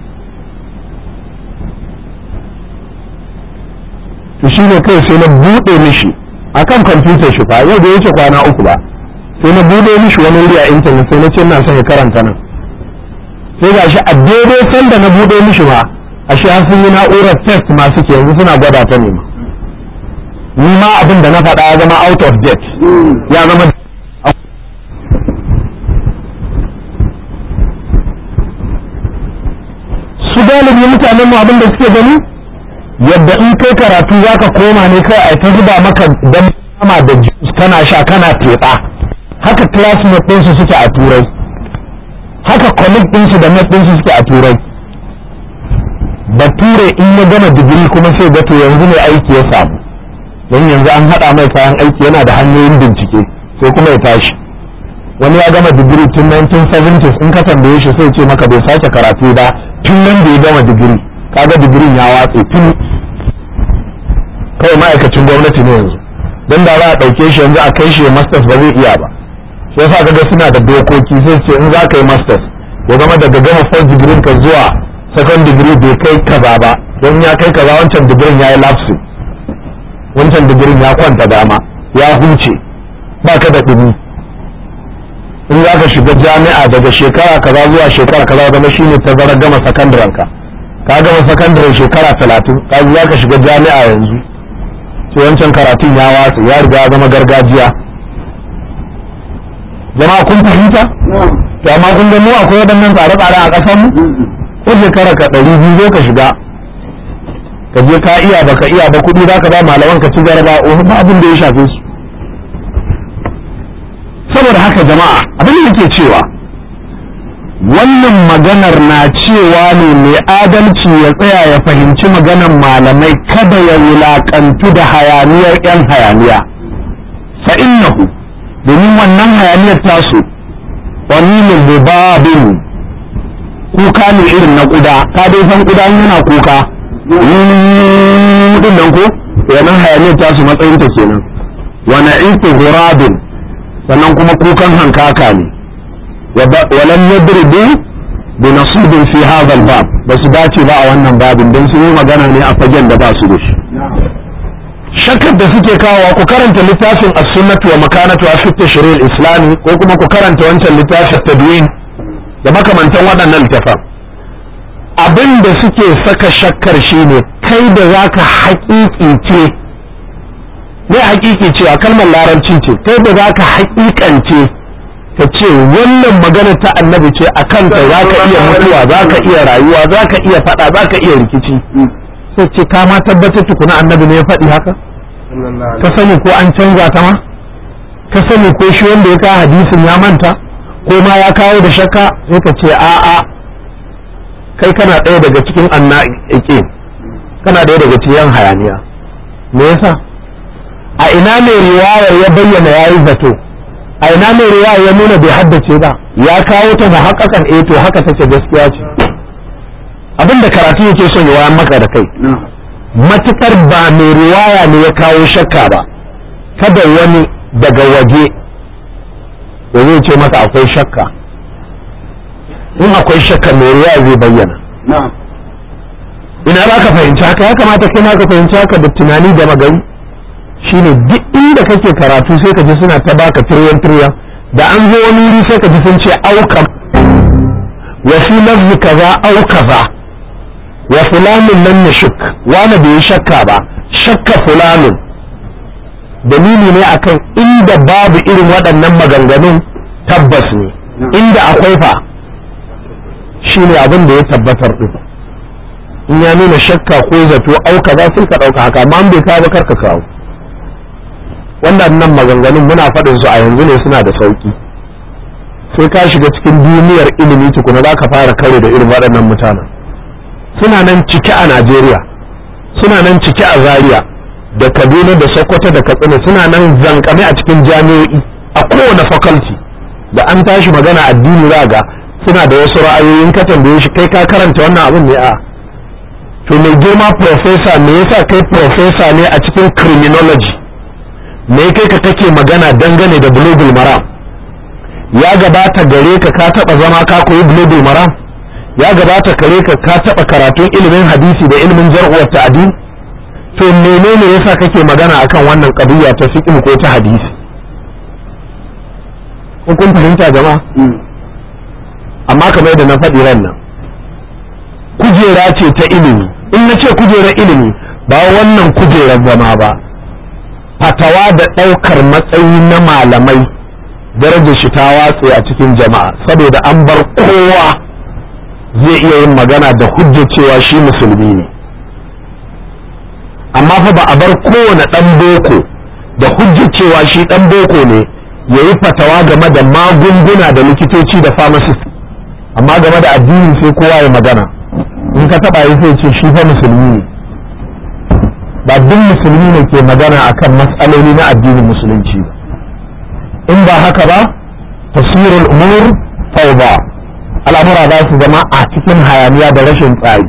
to shi ne kai sai na buɗe mishi akan kwamfutar shi fa yau da yake kwana uku ba, sai na buɗe mishi wani wuri a intanet sai na ce ina son ya karanta nan, sai ga shi a daidai sanda na buɗe mishi ma a shi an sun yi na'urar test masu ke yanzu suna gwada ta ne ma ni ma abin da na faɗa ya zama out of date ya zama su galibi mutanen mu abin da suke gani yadda in kai karatu zaka koma ne kai a ta zuba maka dan sama da juice kana sha kana teɓa, haka classmate ɗinsu suke a turai, haka colleague ɗinsu da mate ɗinsu suke a turai. Bature in ya gama digiri kuma sai ga to yanzu ne aiki ya samu, don yanzu an haɗa mai kayan aiki yana da hanyoyin bincike sai kuma ya tashi. Wani ya gama digiri tun nineteen seventies in ka tambaye shi sai ce maka bai sake karatu ba tun nan da ya gama digiri, kaga digirin ya watse tun kawai ma'aikacin gwamnati ne yanzu, don da za a ɗauke shi yanzu a kai shi masters ba zai iya ba. Sai yasa kaga suna da dokoki sai ce in za ka yi masters ya zama daga gama first degree ka zuwa second degree bai kai kaza ba, don ya kai kaza wancan digirin ya yi lapse, wancan digirin ya kwanta dama ya huce ba ka da ɗumi. In za ka shiga jami'a daga shekara kaza zuwa shekara kaza zama shi ne tazarar gama sakandaren ka ka gama sakandaren shekara talatin ka za ka shiga jami'a yanzu sai wancan karatun ya watsa ya riga ya zama gargajiya. Jama'a kun fahimta? To amma kun ga mu akwai waɗannan tsare-tsare a ƙasar mu ko shekara ka ɗari biyu zo ka shiga ka je ka iya baka iya ba kuɗi za ka ba malaman ka ci jaraba ba abin da ya shafe su. Saboda haka jama'a abin da yake cewa wannan maganar na cewa ne mai adalci ya tsaya ya fahimci maganar malamai kada ya wulaƙantu da hayaniyar 'yan hayaniya. fa innahu domin wannan hayaniyar tasu wani babin kuka ne irin na kuda, ka dai san kuda yana kuka din nan ko wannan hayaniyar tasu matsayin ta kenan. wa na'ifu ghurabin sannan kuma kukan hankaka ne. walam yadribu bi nasibin fi hadha al-bab basu dace ba a wannan babin don sun yi magana ne a fagen da ba su da shi. shakkar da suke kawowa ku karanta littafin as-sunnatu wa makanatu fi tashri' al-islami ko kuma ku karanta wancan littafin tadwin da makamantan waɗannan littafan. abin da suke saka shakkar shine kai da zaka haƙiƙice ne haƙiƙice a kalmar larabci ce kai da zaka haƙiƙance ka ce wannan magana ta annabi ce a kanta zaka iya mutuwa zaka iya rayuwa zaka iya faɗa zaka iya rikici sai ce ka ma tabbatar tukuna annabi ne ya faɗi haka ka sani ko an canza ta ma ka sani ko shi wanda ya kawo hadisin ya manta ko ma ya kawo da shakka sai ka ce a'a kai kana ɗaya daga cikin anna'iqin kana ɗaya daga cikin hayaniya. me yasa a ina ne riwayar ya bayyana yayi zato, a ina ne riwayar ya nuna bai haddace ba, ya kawo ta muhaqqaqan eh to haka take gaskiya ce. abinda karatu yake son ya wayan maka da kai matukar ba mai riwaya ne ya kawo shakka ba, kada wani daga waje da zai ce maka akwai shakka. in akwai shakka mai riwaya zai bayyana. ina za ka fahimci haka? ya kamata kai ma ka fahimci haka da tunani da magani shine duk inda kake karatu sai ka ji suna ta baka tiryan tiryan da an zo wani wuri sai ka ji sun ce auka wa fi lafzi kaza au kaza wa fulanin lam yashuk wani bai shakka ba shakka fulanin dalili ne akan inda babu irin waɗannan maganganun tabbas ne inda akwai fa shine abin da ya tabbatar din in ya nuna shakka ko zato au kaza sai ka dauka haka amma bai kawo karka kawo wannan maganganun muna faɗin su a yanzu ne suna da sauki sai ka shiga cikin duniyar ilimi tukuna za ka fara kare da irin waɗannan mutanen suna nan cike a Najeriya suna nan cike a Zaria da Kaduna da Sokoto da Katsina suna nan zankame a cikin jami'o'i a kowane faculty da an tashi magana addini za ga suna da wasu ra'ayoyin ka tambaye shi kai ka karanta wannan abin ne a to mai girma professor me yasa kai professor ne a cikin criminology me kai ka kake magana dangane da bulugul maram ya gabata gare ka ka taba zama ka koyi bulugul maram ya gabata kare ka ka taba karatun ilimin hadisi da ilimin jarh wa ta'dil to menene yasa kake magana akan wannan qadiya ta fiqh ko ta hadisi ko kun fahimta jama'a amma kamar da na faɗi ran nan kujera ce ta ilimi in na ce kujerar ilimi ba wannan kujerar zama ba fatawa da ɗaukar matsayi na malamai darajar shi ta watse a cikin jama'a saboda an bar kowa zai iya yin magana da hujja cewa shi musulmi ne amma fa ba a bar kowane ɗan boko da hujja cewa shi ɗan boko ne ya yi fatawa game da magunguna da likitoci da pharmacist amma game da addini sai kowa ya magana in ka taɓa yi sai ce shi fa musulmi ne ba duk musulmi ne ke magana akan matsaloli na addinin musulunci in ba haka ba tasirul umur fawda al'amura za su zama a cikin hayaniya da rashin tsari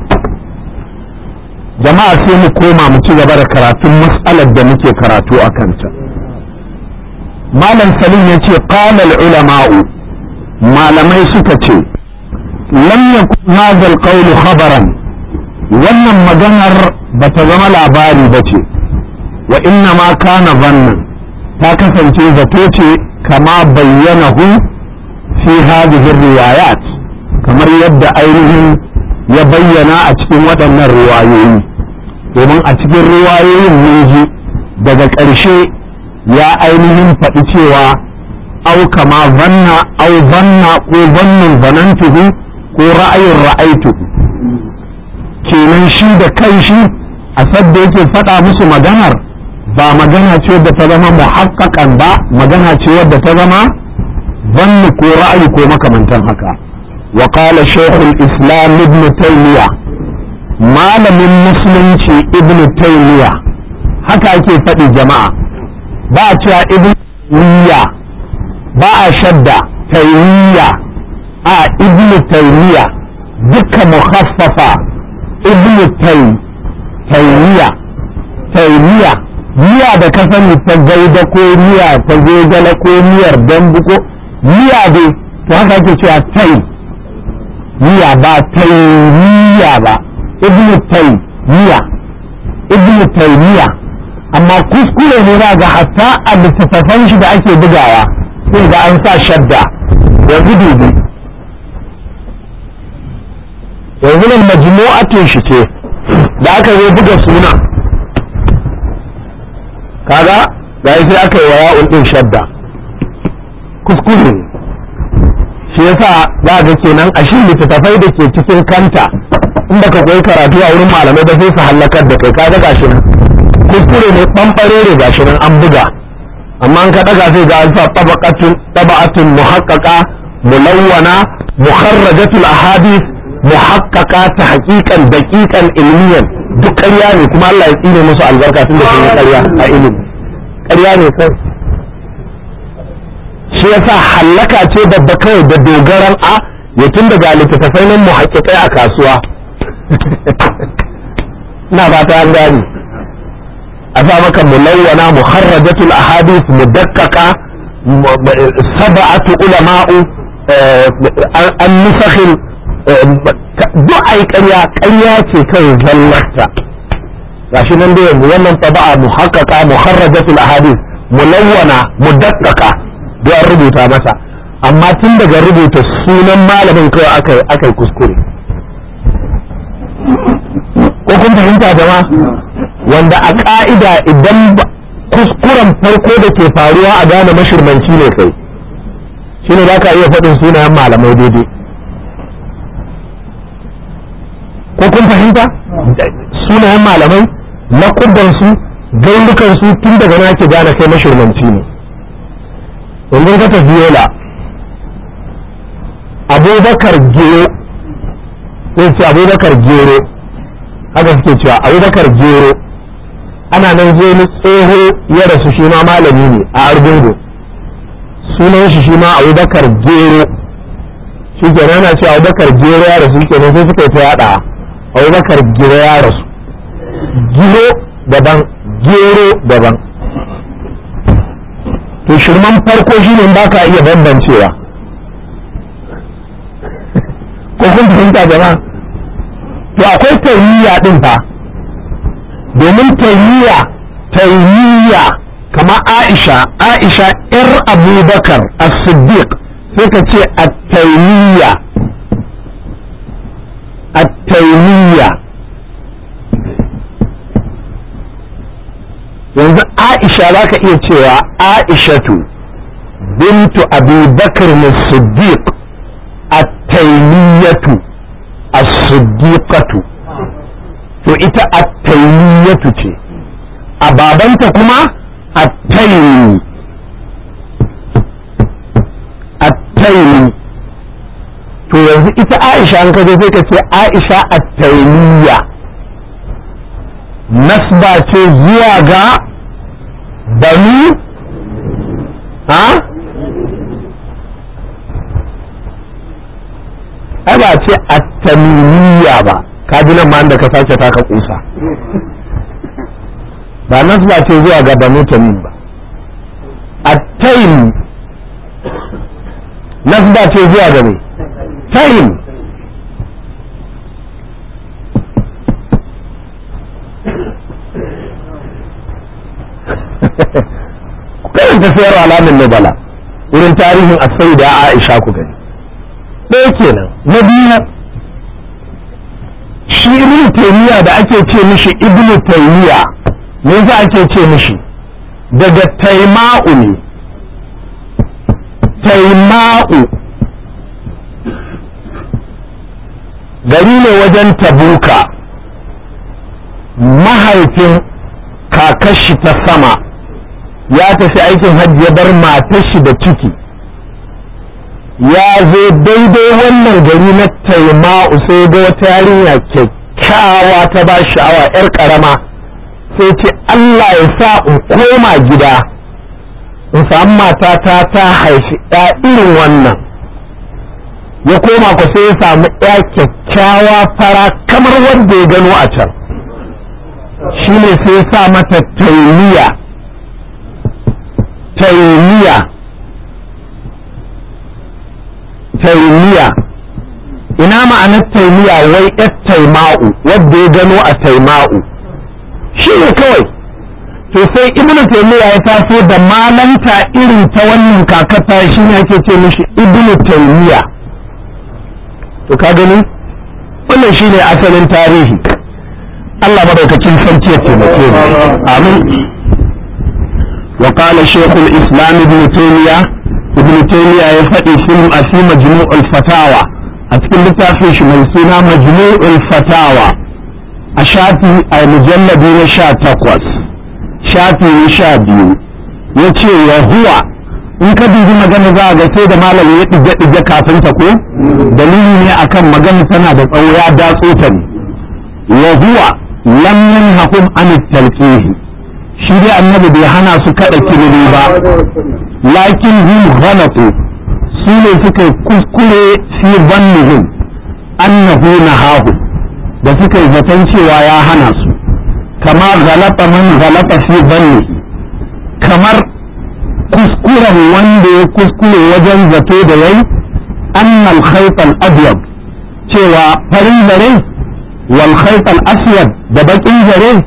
jama'a sai mu koma mu ci gaba da karatun mas'alar da muke karatu a kanta malam salim ya ce qala ulama'u malamai suka ce lam yakun hadha al-qawl khabaran wannan maganar bata zama labari bace wa inna ma kana zannan ta kasance zato ce kama bayyanahu fi hadhihi riwayat kamar yadda ainihin ya bayyana a cikin waɗannan riwayoyi domin a cikin riwayoyin mun ji daga ƙarshe ya ainihin faɗi cewa au kama zanna au zanna ko zannin zanantuhu ko ra'ayin ra'aituhu kenan shi da kanshi a sadda yake faɗa musu maganar ba magana ce wadda ta zama muhaqqaqan ba magana ce wadda ta zama zanni ko ra'ayi ko makamantan haka wa qala shaykhul islam ibn taymiya malamin musulunci ibn taymiya haka ake faɗi jama'a ba a cewa ibn taymiya ba a shadda taymiya a ibn taymiya duka mukhaffafa ibn tay taymiya taymiya miya da ka sani ta gaida ko miya ta zogala ko miyar dambu ko miya dai to haka ake cewa tai miya ba taymiya ba ibn taymiya ibn taymiya amma kuskure ne za ga hatta a littattafan shi da ake bugawa sai ga an sa shadda yanzu dubi yanzu nan majmu'atun shi ce da aka zo buga suna kaga da sai aka yi wa ya'un din shadda kuskure shi yasa za ga kenan a shi littattafai da ke cikin kanta in baka koyi karatu a wurin malamai ba sai su hallakar da kai kaga gashi nan kuskure ne ɓamɓare ne gashi nan an buga amma an ka ɗaga sai ga an sa tabaqatun tabaqatun muhaqqaqa mulawwana mukharrajatul ahadith muhaqqaqa ta haqiqan daqiqan ilmiyan duk ƙarya ne kuma Allah ya tsine musu albarka tun da sun yi ƙarya a ilimi ƙarya ne kai shi yasa hallaka ce babba kawai da dogaran a ya tun daga littattafai nan muhaqqiqai a kasuwa ina fata an gani a sa maka mulawwana muharrajatul ahadith mudakkaka sab'atu ulama'u an nusakhin duk ai ƙarya ƙarya ce kai zallarta gashi nan da yanzu wannan taba'a muhaqqaqa mukharrajatul ahadith mulawwana mudaqqaqa da an rubuta masa amma tun daga rubuta sunan malamin kawai aka aka kuskure ko kun fahimta jama'a wanda a ka'ida idan kuskuren farko da ke faruwa a gane mashirmanci ne kai shine za ka iya faɗin sunayen malamai daidai ko kun fahimta sunayen malamai laƙubansu gaurukansu tun daga na ke gane kai mashirmanci ne yanzu ka tafi yola abubakar gero sai ce abubakar gero haka suke cewa abubakar gero ana nan zai ni tsoho ya rasu shi ma malami ne a argungu sunan shi shi ma abubakar gero shi ke nana cewa abubakar gero ya rasu ke nan sai suka yi ta yada abubakar gero ya rasu gero daban gero daban to shirman farko shi ne ba ka iya bambancewa ko kun fahimta jama'a to akwai tayyiya din fa domin tayyiya tayyiya kama Aisha Aisha ir Abubakar as-Siddiq sai ka ce at-tayyiya at-tayyiya yanzu Aisha za ka iya cewa Aishatu bintu Abubakar as-Siddiq at-taymiyatu as-siddiqatu to ita at-taymiyatu ce a babanta kuma at-taymi at-taymi to yanzu ita Aisha an kaje sai ka ce Aisha at-taymiya nasba ce zuwa ga bani ha ai ba ce at-tamimiyya ba ka ji nan ma da ka sace ta ka kusa ba nasba ce zuwa ga banu tamim ba at-taym nasba ce zuwa ga me taym karanta sayar alamin nubala wurin tarihin as-sayyida Aisha ku gani ɗaya kenan na biyu shi ibn taymiya da ake ce mishi ibn taymiya me yasa ake ce mishi daga taima'u ne taima'u gari ne wajen tabuka mahaifin kakashi ta sama ya tafi aikin hajji ya bar matar shi da ciki ya zo daidai wannan gari na taima'u sai ga wata yarinya kyakkyawa ta ba sha'awa yar karama sai ce Allah ya sa in koma gida in samu matata ta haifi ya irin wannan ya koma ku sai ya samu ya kyakkyawa fara kamar wanda ya gano a can shi ne sai ya sa mata taimiya taimiya taimiya ina ma'anar taimiya wai yar taima'u wadda ya gano a taima'u shi ne kawai to sai ibnu taimiya ya taso da malanta irin ta wannan kakata shi ne ake ce mishi ibnu taimiya to ka gani wannan shi ne asalin tarihi Allah madaukakin sarki ya taimake mu amin wa qala shaykhul islam ibn taymiya ibn taymiya ya faɗi film a fi majmu'ul fatawa a cikin littafin shi mai suna majmu'ul fatawa a shafi a mujalladi na sha takwas shafi na sha biyu ya ce wa huwa in ka dubi magana za a ga sai da malami ya ɗige ɗige kafin ta ko dalili ne akan magana tana da tsawo ya datso ta ne wa huwa lam yanhaqum an at-talqih shi dai annabi bai hana su kada kiriri ba lakin hum ghalatu su ne suka kuskure fi dhannihim annahu nahahu da suka yi zaton cewa ya hana su kama ghalata man ghalata fi dhannihi kamar kuskuren wanda ya kuskure wajen zato da yayi annal khayt al-abyad cewa farin zare wal khayt al-aswad da bakin zare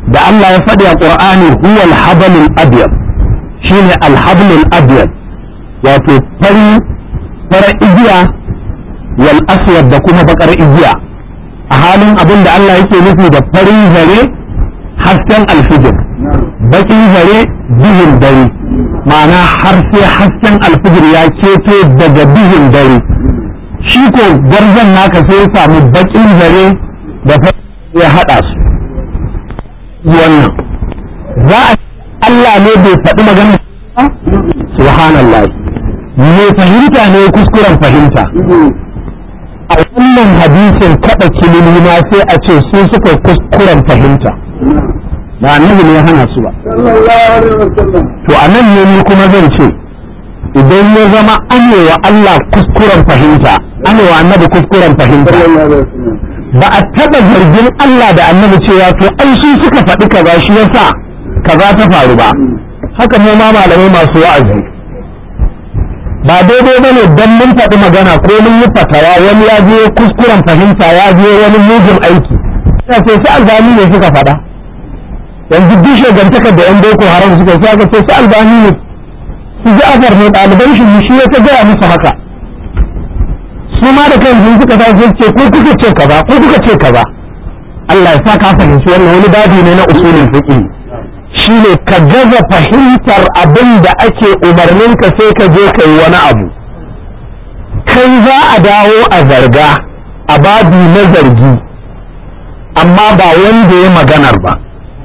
da Allah ya faɗi a Qur'ani huwa al-hablul abyad shine al-hablul abyad wato fari fara igiya wal aswad da kuma bakar igiya a halin abin da Allah yake nufi da farin zare hasken alfijir bakin zare bihin dare ma'ana har sai hasken alfijir ya keto daga bihin dare shi ko garzan naka sai ya samu bakin zare da ya haɗa su wannan za a Allah ne bai faɗi magana subhanallah me fahimta ne kuskuren fahimta a wannan hadisin kaɗa kilimi ma sai a ce su suka kuskuren fahimta ba annabi ne ya hana su ba to a nan ne ni kuma zan ce idan ya zama anewa Allah kuskuren fahimta anewa annabi kuskuren fahimta ba a taɓa zargin Allah da annabi cewa to ai su suka faɗi kaza shi yasa kaza ta faru ba haka mu ma malamai masu wa'azi ba daidai bane dan mun faɗi magana ko mun yi fatawa wani ya je kuskuren fahimta ya je wani mugun aiki sai sai su albani ne suka faɗa yanzu duk shagantakar da yan boko haram suka sai aka ce su albani ne su ja'far ne ɗaliban shi shi ya ta gaya musu haka su ma da kansu suka sa ce ko kuka ce kaza ko kuka ce kaza Allah ya sa ka fahimci wannan wani babi ne na usulul fiqh shine ka gaza fahimtar abin da ake umarnin ka sai ka je kai wani abu kai za a dawo a zarga a babi na zargi amma ba wanda ya maganar ba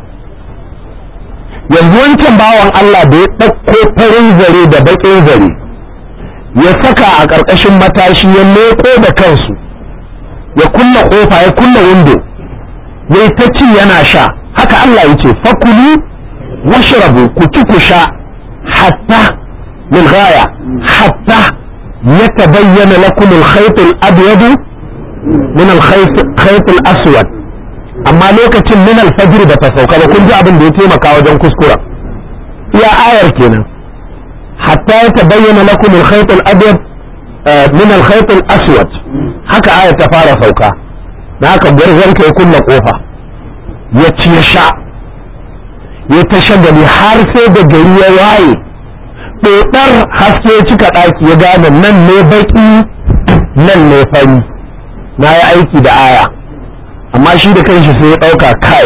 yanzu wancan bawan Allah da ya ɗauko farin zare da baƙin zare ya saka a ƙarƙashin matashi ya leƙo da kansu ya kulla ƙofa ya kulla windo ya ta ci yana sha haka Allah ya ce fakulu washrabu ku ci ku sha hatta min ghaya hatta yatabayyana lakum al-khayt al-abyad min al-khayt al-aswad amma lokacin min al-fajr da ta sauka ba kun ji abin da ya taimaka wajen kuskura iya ayar kenan hatta yatabayyana lakum al-khayt al-abyad min al-khayt al-aswad haka ayar ta fara sauka da haka gwarzon ka ya kulla kofa ya ci ya sha ya ta shagali har sai da gari ya waye ɗoɗar haske ya cika ɗaki ya gane nan ne baƙi nan ne fari na yi aiki da aya amma shi da kanshi sai ya ɗauka kai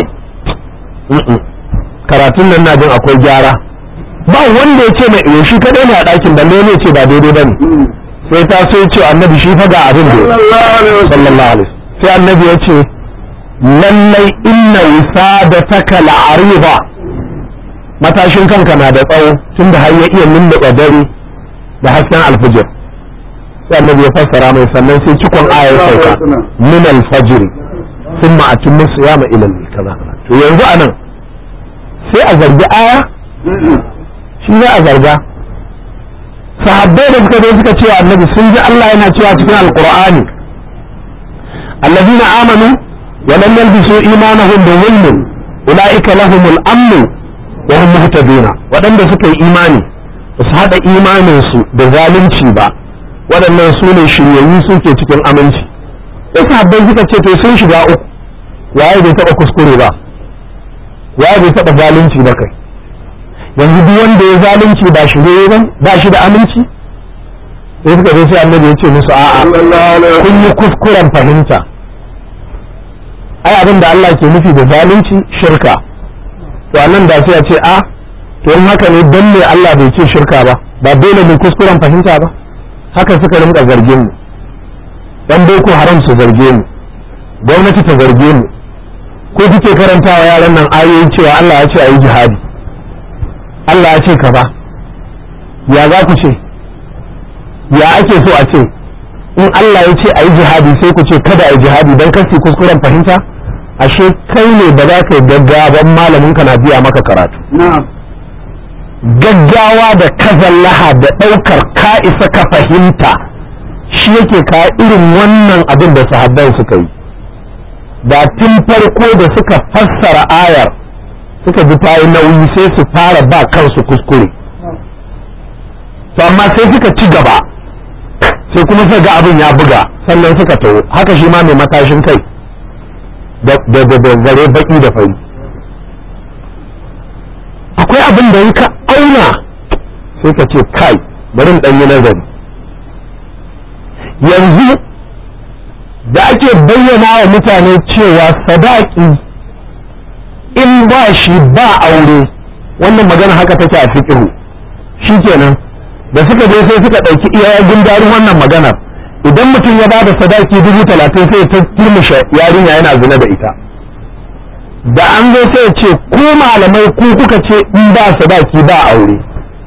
karatun nan na jin akwai gyara ba wanda ya ce mai iyo shi kaɗai ne a ɗakin balle ne ce ba daidai ba ne sai ta so ya ce annabi shi faga abin da sallallahu alaihi sai annabi ya ce lallai inna wisadataka la'ariba matashin kanka na da tsawo tunda har ya iya lulluɓa dare da hasken alfijir sai annabi ya fassara mai sannan sai cikon aya ya sauka min alfajr thumma atimmu siyama ila kaza to yanzu anan sai a zargi aya shi ne a zarga sahabbai da suka zo suka ce annabi sun ji Allah yana cewa cikin alqur'ani alladhina amanu wa lam yalbisu imanahum bi dhulmin ulaika lahumul amn wa hum muhtaduna wadanda suka yi imani ba su hada imanin su da zalunci ba waɗannan su ne shiryayyu suke cikin aminci sai sahabbai suka ce to sun shiga uku waye bai taɓa kuskure ba waye bai taɓa zalunci ba kai yanzu duk wanda ya zalunci ba shi ba ba shi da aminci sai suka zo sai annabi ya ce musu a'a kun yi kuskuren fahimta ai abin da Allah ke nufi da zalunci shirka to anan da sai a ce a to in haka ne dan ne Allah bai ce shirka ba ba dole ne kuskuren fahimta ba haka suka rinka zargin mu dan boko haram su zarge mu gwamnati ta zarge mu ko kike karantawa yaran nan ayoyin cewa Allah ya ce ayi jihadi Allah ya ce ka ba ya za ku ce ya ake so a ce in Allah ya ce ayi jihadi sai ku ce kada ayi jihadi dan kasi kuskuren fahimta ashe kai ne ba za ka yi gaggawa malamin ka na biya maka karatu gaggawa da kazallaha da ɗaukar ka isa ka fahimta shi yake ka irin wannan abin da sahabbai suka yi da tun farko da suka fassara ayar suka ji ta yi nauyi sai su fara ba kansu kuskure to amma sai suka ci gaba sai kuma sai ga abin ya buga sannan suka taho haka shi ma mai matashin kai da da da zare baki da fari akwai abin da ka auna sai ka ce kai bari in ɗanyi nazari. Yanzu da ake bayyana wa mutane cewa sadaki in ba shi ba aure, wannan magana haka take a fiqhu, shikenan da suka je sai suka ɗauki iya gundarin wannan maganar, idan mutum ya ba da sadaki dubu talatin sai ta turmushe yarinya yana zina da ita. Da an zo sai ce ku malamai ku kuka ce in ba sadaki ba aure,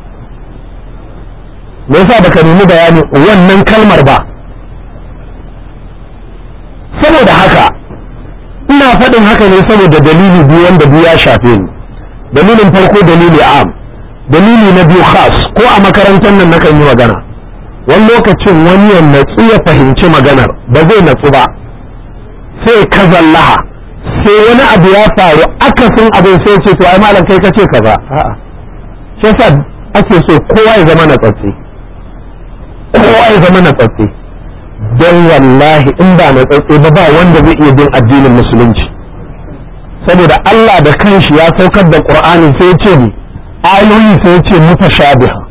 me yasa baka nemi bayanin wannan kalmar ba? Saboda haka ina faɗin haka ne saboda dalili biyu wanda biyu ya shafe ni. Dalilin farko dalili am, dalili na biyu khas. Ko a makarantar nan nakan yi magana, wani lokacin wani ya natsu ya fahimci maganar ba zai natsu ba, sai ka zallaha, sai wani abu ya faru akasin abin sai ce to ai malam kai kace kaza. A'a, shi yasa ake so kowa ya zama natsatsi, kowa ya zama natsatsi, don wallahi in ba natsatsi ba ba wanda zai iya bin addinin musulunci. Saboda Allah da kanshi ya saukar da Qur'ani sai ya ce ni ayoyi sai ya ce mutashabiha.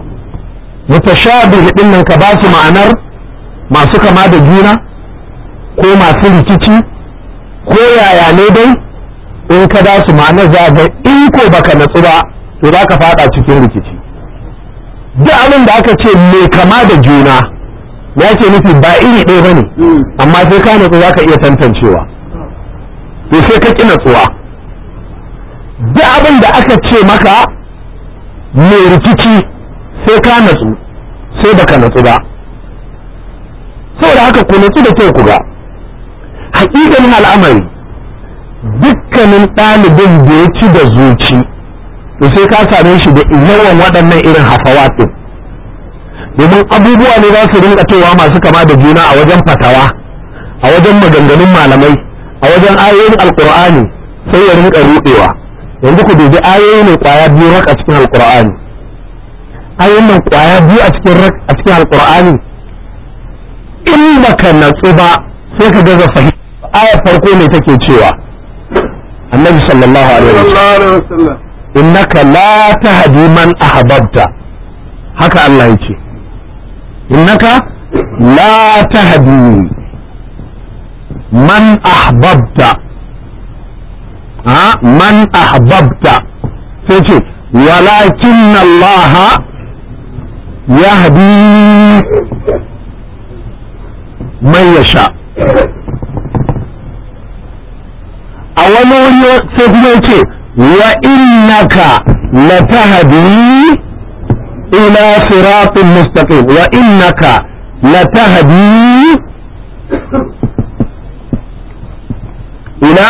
Mutashabih din nan ka ba su ma'anar masu kama da juna ko masu rikici ko yaya ne dai, in ka ba su ma'anar za ga in ko baka natsu ba to za ka fada cikin rikici. Duk abin da aka ce mai kama da juna ya ke nufi ba iri ɗaya ba ne, amma sai ka natsu za ka iya tantancewa, to sai ka ƙi natsuwa. Duk abin da aka ce maka mai rikici sai ka natsu sai baka natsu ba. Saboda haka ku natsu da kyau ku ga haƙiƙanin al'amari, dukkanin ɗalibin da ya ci da zuci to sai ka same shi da yawan waɗannan irin hafawatin, domin abubuwa ne za su rinka cewa masu kama da juna a wajen fatawa, a wajen maganganun malamai, a wajen ayoyin alkur'ani sai ya rinka ruɗewa. Yanzu ku dubi ayoyi ne kwaya biyu rak a cikin alkur'ani, ayoyin nan kwaya biyu a cikin rak a cikin alkur'ani, in baka natsu ba sai ka gaza fahimta. Ayar farko ne take cewa annabi sallallahu alaihi wasallam innaka la tahdi man ahbabta, haka Allah yake, innaka la tahdi man ahbabta, ha man ahbabta sai ce walakin Allah yahdi man yasha. A wani wuri sai kuma ce wa innaka latahdi ila siratin mustaqim, wa innaka latahdi ila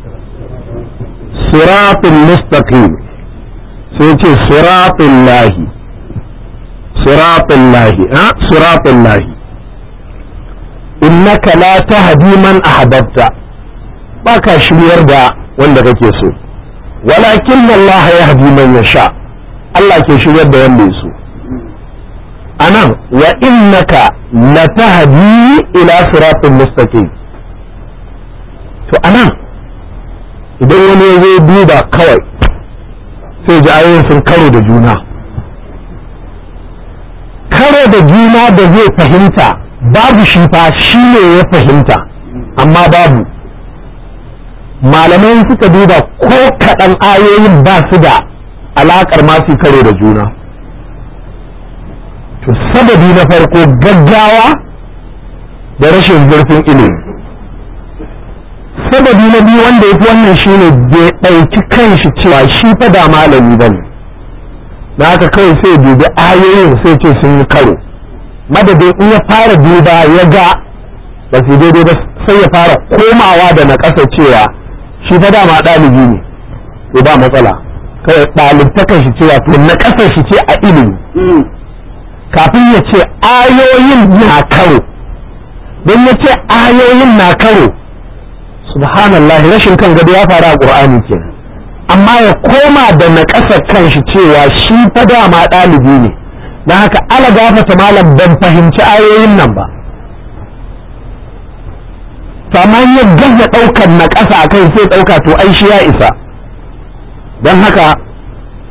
siratin mustaqim, sai ce siratin lahi, siratin lahi, ha siratin lahi, innaka la tahdi man ahbabta, baka shiryar da wanda kake so, walakin Allah yahdi man yasha, Allah ke shiryar da wanda ya so. Anan wa innaka latahdi ila siratin mustaqim, to anan idan wani ya zo duba kawai sai ji ayoyin sun karo da juna, karo da juna da zai fahimta babu shi fa shi ne ya fahimta, amma babu. Malamai suka duba ko kaɗan ayoyin ba su da alaƙar masu karo da juna. To sababi na farko gaggawa da rashin zurfin ilimi. Sababi na biyu wanda ya fi wannan shi ne bai ɗauki kanshi cewa shi fa da malami ba ne, na haka kawai sai dubi ayoyin sai ce sun yi karo, madadin in ya fara duba ya ga ba su daidai ba sai ya fara komawa da na ƙasa cewa shi fa dama ɗalibi ne, to ba matsala, kawai ɗalibtakan shi cewa to na ƙasar shi ce a ilimi, kafin ya ce ayoyin na karo. Don ya ce ayoyin na karo, subhanallah, rashin kan gado ya faru a ƙur'ani kenan, amma ya koma da na ƙasar kan shi cewa shi fa dama ɗalibi ne, don haka ala gafata malam ban fahimci ayoyin nan ba. To amma ya gaza ɗaukar na ƙasa a kai sai ɗauka to ai shi ya isa. Don haka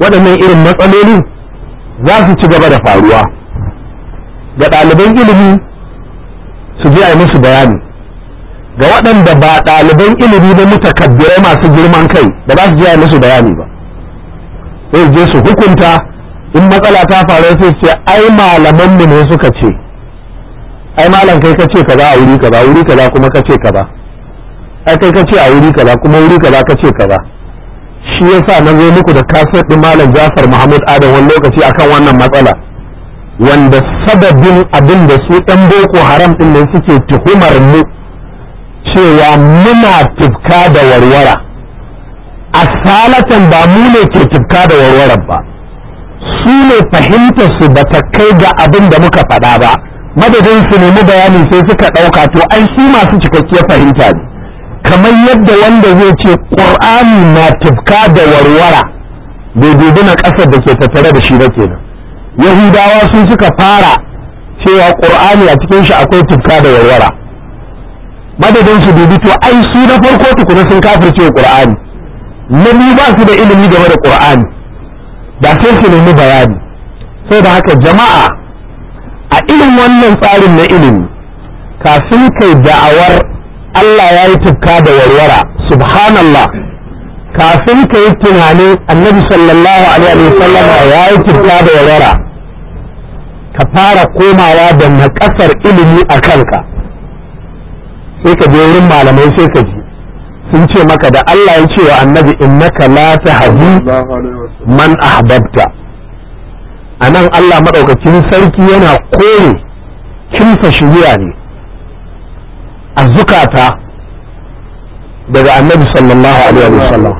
waɗannan irin matsaloli za su ci gaba da faruwa ga ɗaliban ilimi su je a yi musu bayani, ga waɗanda ba ɗaliban ilimi ba mutakabbirai masu girman kai ba za su je a yi musu bayani ba, sai je su hukunta. In matsala ta faru sai ce ai malaman mu ne suka ce, ai malam kai ka ce kaza a wuri kaza, wuri kaza kuma ka ce kaza, ai kai ka ce a wuri kaza kuma wuri kaza ka ce kaza. Shi yasa na zo muku da kaset din malam Jafar Mahmud Adam wani lokaci akan wannan matsala, wanda sababin abin da su ɗan boko haram ɗin nan suke tuhumar mu cewa muna tufka da warwara, asalatan ba mu ne ke tufka da warwarar ba, su ne fahimtar su ba ta kai ga abin da muka faɗa ba, madadin su nemi bayani sai suka ɗauka to ai su masu cikakkiyar fahimta ne, kamar yadda wanda zai ce ƙur'ani na tufka da warwara bai dubi na ƙasar da ke tattare da shi ba kenan. Yahudawa sun suka fara cewa ƙur'ani a cikin shi akwai tufka da warwara, madadin su dubi to ai su na farko tukuna sun kafirce ƙur'ani, na biyu ba su da ilimi game da ƙur'ani, da sai su nemi bayani. Sai da haka jama'a a irin wannan tsarin na ilimi, kafin kai da'awar Allah ya yi tufka da warwara, subhanallah, kafin ka yi tunanin annabi sallallahu alaihi wa sallam ya yi tufka da warwara, ka fara komawa da naƙasar ilimi a kanka, sai ka je wurin malamai sai ka ji sun ce maka da Allah ya ce wa annabi innaka la tahdi man ahbabta. Anan Allah madaukakin sarki yana kore kimsa shiriya ne a zukata daga annabi sallallahu alaihi wa sallam.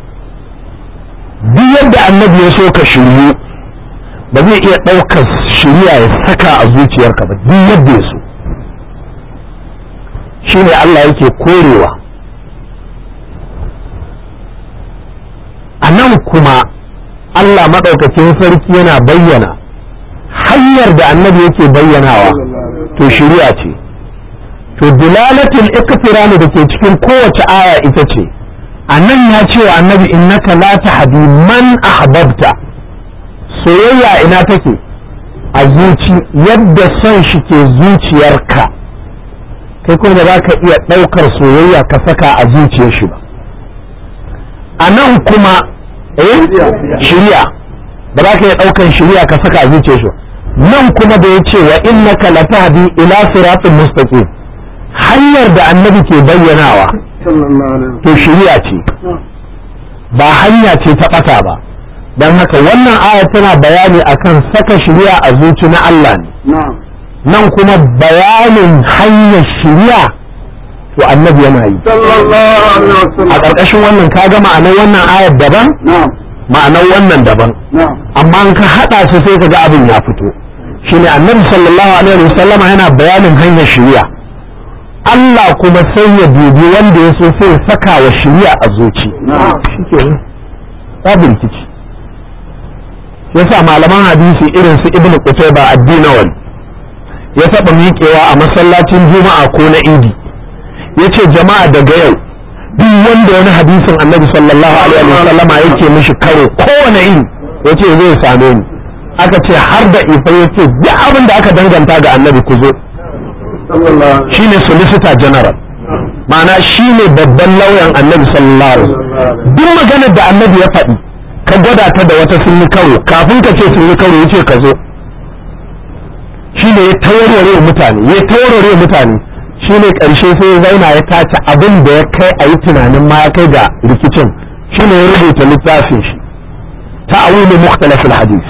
Duk yadda annabi ya so ka shiryu ba zai iya ɗaukar shiriya ya saka a zuciyarka ba, duk yadda ya so. Shine Allah yake korewa. A nan kuma Allah maɗaukakin sarki yana bayyana hanyar da annabi yake bayyanawa to shiriya ce. To dilalatul iqtirani da ke cikin kowace aya ita ce, a nan ya ce wa annabi innaka la tahdi man ahbabta. Soyayya ina take? A zuci, yadda son shi ke zuciyarka kai kuma ba za ka iya ɗaukar soyayya ka saka a zuciyar shi ba. A nan kuma eh shiriya ba za ka iya ɗaukar shiriya ka saka a zuciyar shi ba. Nan kuma da ya ce wa innaka la tahdi ila siratin mustaqim, hanyar da annabi ke bayyanawa to shiriya ce ba hanya ce ta ɓata ba. don haka wannan aya tana bayani akan saka shiriya a zuci na Allah ne, nan kuma bayanin hanyar shiriya to annabi yana yi. A ƙarƙashin wannan ka ga ma'anar wannan ayar daban ma'anar wannan daban, amma in ka haɗa su sai ka ga abin ya fito. Shine annabi sallallahu alaihi wasallama yana bayanin hanyar shiriya, Allah kuma sai ya dubi wanda ya so sai ya saka wa shiriya a zuci. Shikenan babu rikici. Yasa malaman hadisi irin su Ibn Qutayba ad-Dinawi ya taɓa miƙewa a masallacin Juma'a ko na Idi, yace jama'a daga yau duk wanda wani hadisin annabi sallallahu alaihi wasallama yake mishi karo kowane iri yace zai same ni. Aka ce har da ifa yace duk abin da aka danganta ga annabi ku zo. Shine solicitor general, ma'ana shine babban lauyan annabi sallallahu alaihi wasallam. Duk maganar da annabi ya faɗi ka gwada ta da wata sun yi karo, kafin ka ce sun yi karo yace ka zo. Shine ya tawarware mutane ya tawarware mutane shine karshe sai ya zauna ya tace abin da ya kai a yi tunanin ma ya kai ga rikicin, shine ya rubuta littafin shi ta'awil mukhtalaf al-hadith.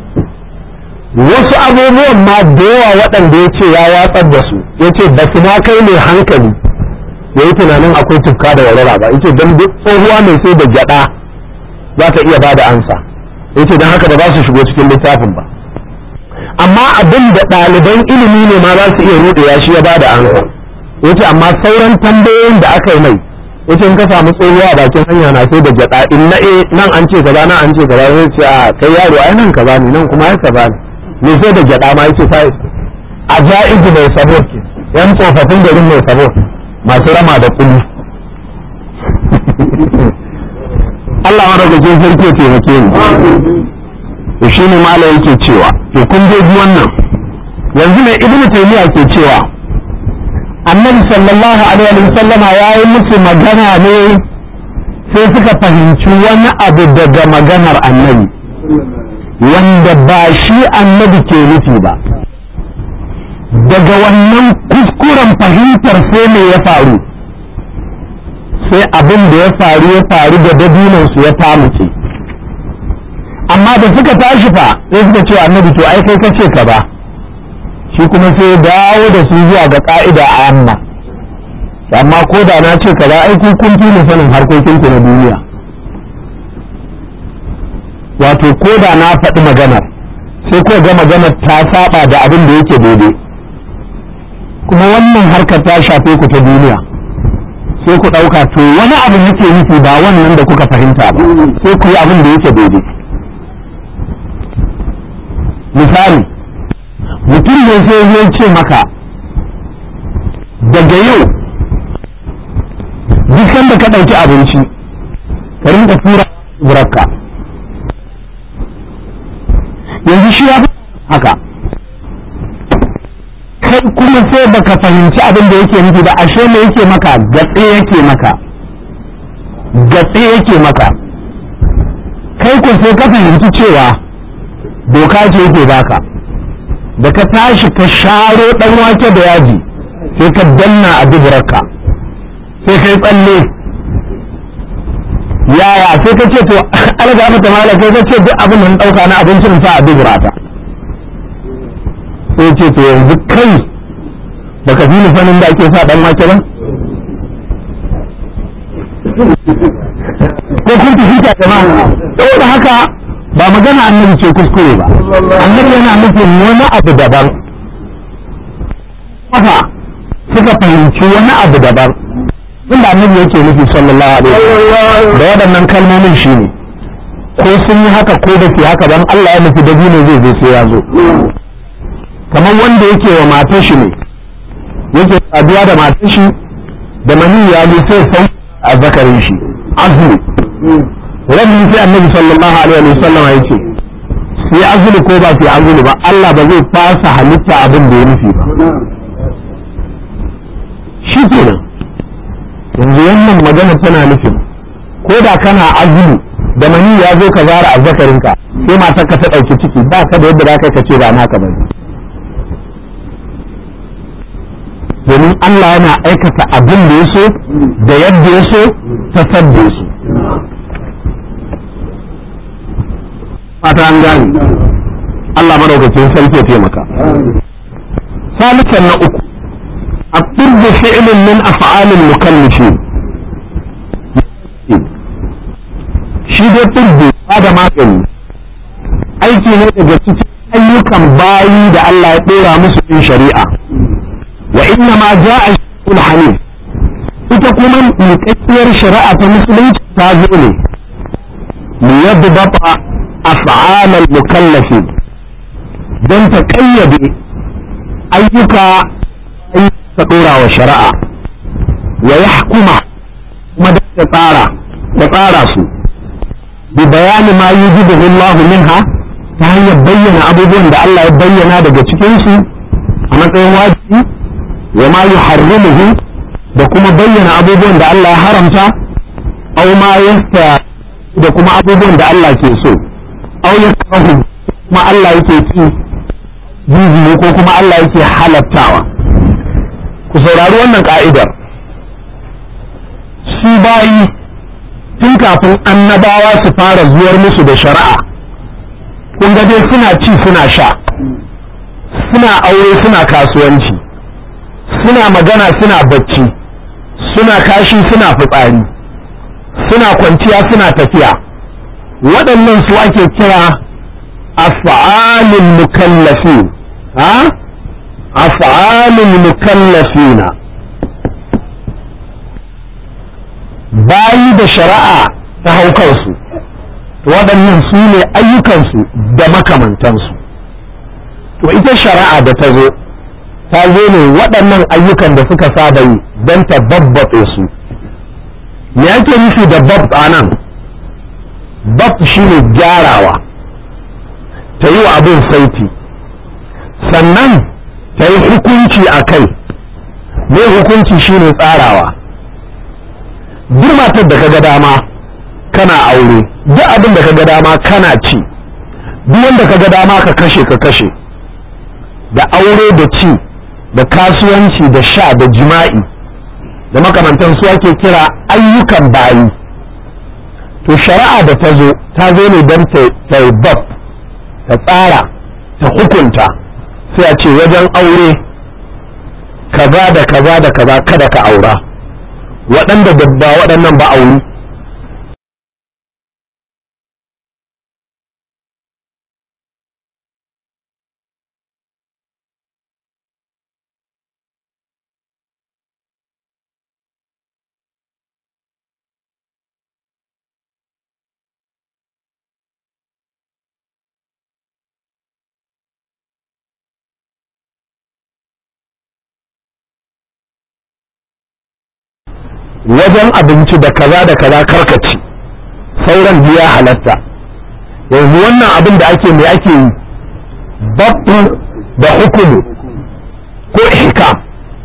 Wasu abubuwan ma da yawa waɗanda ya ce ya watsar da su, ya ce ba su ma kai mai hankali ya yi tunanin akwai tufka da warara ba, ya ce don duk tsohuwa mai sai da gyaɗa za ta iya ba da ansa, ya ce don haka ba za su shigo cikin littafin ba. Amma abin da ɗaliban ilimi ne ma za su iya ruɗewa shi ya ba da ansa, ya ce amma sauran tambayoyin da aka yi mai, ya ce in ka samu tsohuwa a bakin hanya na sai da gyaɗa in na nan an ce kaza nan an ce kaza, zai ce a kai yaro ai nan kaza ne nan kuma ai kaza ne. Me sai da gyaɗa ma yake ta a ja'izu mai sabo, yan tsofaffin garin mai sabo masu rama da kuli. Allah madaukakin sarki ya taimake mu to shine malai yake cewa to kun je wannan yanzu ne ibnu taymiya ke cewa annabi sallallahu alaihi wasallama yayi musu magana ne sai suka fahimci wani abu daga maganar annabi wanda ba shi annabi ke nufi ba. Daga wannan kuskuren fahimtar sai me ya faru, sai abin da ya faru ya faru da dabinansu ya tamuce. Amma da suka tashi fa sai suka ce annabi to ai kai kace ka ba, shi kuma sai ya dawo da su zuwa ga ka'ida a amma. Amma ko da na ce ka ba ai ku kun fi sanin harkokin ku na duniya. Wato ko da na faɗi maganar sai ko ga maganar ta saba da abin da yake daidai. Kuma wannan harkar ta shafe ku ta duniya sai ku ɗauka to wani abu yake nufi ba wannan da kuka fahimta ba sai ku yi abin da yake daidai. Misali mutum ne sai ya ce maka daga yau duk sanda ka ɗauki abinci ka rinka tura buraka yanzu shi ya haka kai kuma sai baka fahimci abin da yake nufi da ashe me yake maka gatse yake maka gatse yake maka kai ko sai ka fahimci cewa doka ce yake baka da ka tashi ka sharo dan wake da yaji sai ka danna a duburarka sai kai tsalle yaya sai ka ce to alga mata mala kai ka ce duk abin da na dauka na abincin sa a duburata sai ce to yanzu kai baka fi sanin da ake sa dan wake ba ko kun fi hita jama'a saboda haka ba magana annabi ce kuskure ba annabi yana nufin wani abu daban haka suka fahimci wani abu daban inda annabi yake nufi sallallahu alaihi wasallam da waɗannan kalmomin shine ko sun yi haka ko da ke haka dan Allah ya nufi dabino zai zo sai ya zo kamar wanda yake wa matar shi ne yake saduwa da matar shi da mani ya ne sai sau a zakarin shi azumi wannan sai annabi sallallahu alaihi wa sallam ya ce sai azumi ko ba sai azumi ba Allah ba zai fasa halitta abin da ya nufi ba shi kenan yanzu wannan magana tana nufin ko da kana azumi da mani ya zo ka zara a zakarinka sai matar ka ta ɗauki ciki ba ka da yadda za ka ce ba naka ba domin Allah yana aikata abin da ya so da yadda ya so ta sadda ya so fata an gani Allah madaukakin sarki ya taimaka salisan na uku الطب فعل من أفعال المكلفين shi dai turbi ba da magani aiki ne daga cikin ayyukan bayi da Allah ya ɗora musu in shari'a wa inna ma ja'a shay'un hanif ita kuma miƙaƙƙiyar shari'a ta musulunci ta zo ne li yadbata af'al al-mukallafin don ta kayyade ayyuka ta ɗora wa shari'a wa yahkuma kuma da ta tsara ta tsara su bi bayani ma yujibu Allah minha ta hanyar bayyana abubuwan da Allah ya bayyana daga cikin su a matsayin wajibi wa ma yuharrimuhu da kuma bayyana abubuwan da Allah ya haramta aw ma yasta da kuma abubuwan da Allah ke so aw yakrahu kuma Allah yake ki jizi ko kuma Allah yake halattawa ku saurari wannan ka'idar su bayi tun kafin annabawa su fara zuwar musu da shari'a kun ga dai suna ci suna sha suna aure suna kasuwanci suna magana suna bacci suna kashi suna fitsari suna kwanciya suna tafiya waɗannan su ake kira af'alul mukallafin ha af'alul mukallafina bayi da shari'a ta hau kansu waɗannan su ne ayyukansu da makamantansu to ita shari'a da ta zo ta zo ne waɗannan ayyukan da suka saba yi don ta babbaɗe su me ake nufi da bab a nan bab shine gyarawa, ta yi wa abin saiti, sannan ta yi hukunci a kai. mai hukunci shine tsarawa. duk matar da kaga dama kana aure, duk abin da kaga dama kana ci, duk wanda kaga dama ka kashe ka kashe, da aure da ci da kasuwanci da sha da jima'i da makamantan su ake kira ayyukan bayi. to shari'a da ta zo ta zo ne don ta bab, ta tsara, ta hukunta. sai a ce wajen aure kaza da kaza da kaza kada ka aura, waɗanda da ba waɗannan ba auri. wajen abinci da kaza da kaza karkaci, sauran biya halatta. yanzu wannan abin da ake mai ake yi babbu da hukumu ko ihkam,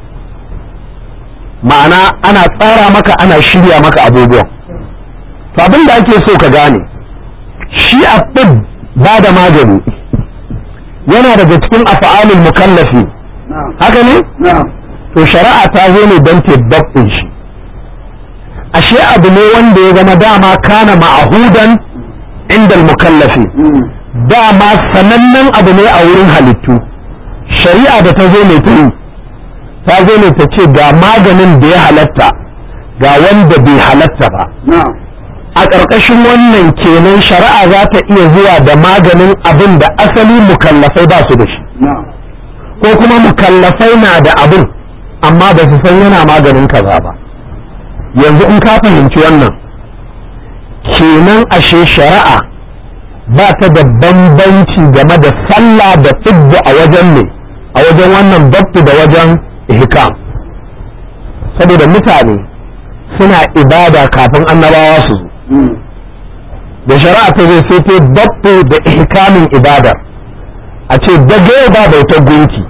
ma'ana ana tsara maka, ana shirya maka abubuwan. to abin da ake so ka gane shi abin ba da magani yana daga cikin af'alul mukallafi, haka ne? to shari'a ta zo ne don ta dabbin shi. ashe abu ne wanda ya zama dama kana ma'ahudan inda mukallafi, dama sanannen abu ne a wurin halittu. shari'a da ta zo ne ta yi, ta zo ne ta ce ga maganin da ya halatta ga wanda bai halatta ba. a ƙarƙashin wannan kenan shari'a za ta iya zuwa da maganin abin da asali mukallafai ba su da shi, ko kuma mukallafai na da abin amma ba su san yana maganin kaza ba. yanzu in ka fahimci wannan kenan ashe shari'a ba ta da bambanci game da sallah da tibbu a wajen ne a wajen wannan dabtu da wajen ihkam, saboda mutane suna ibada kafin annabawa su zo. da shari'a ta zai sai ta dabtu da ihkamin ibadar, a ce daga yau ba bautar gunki,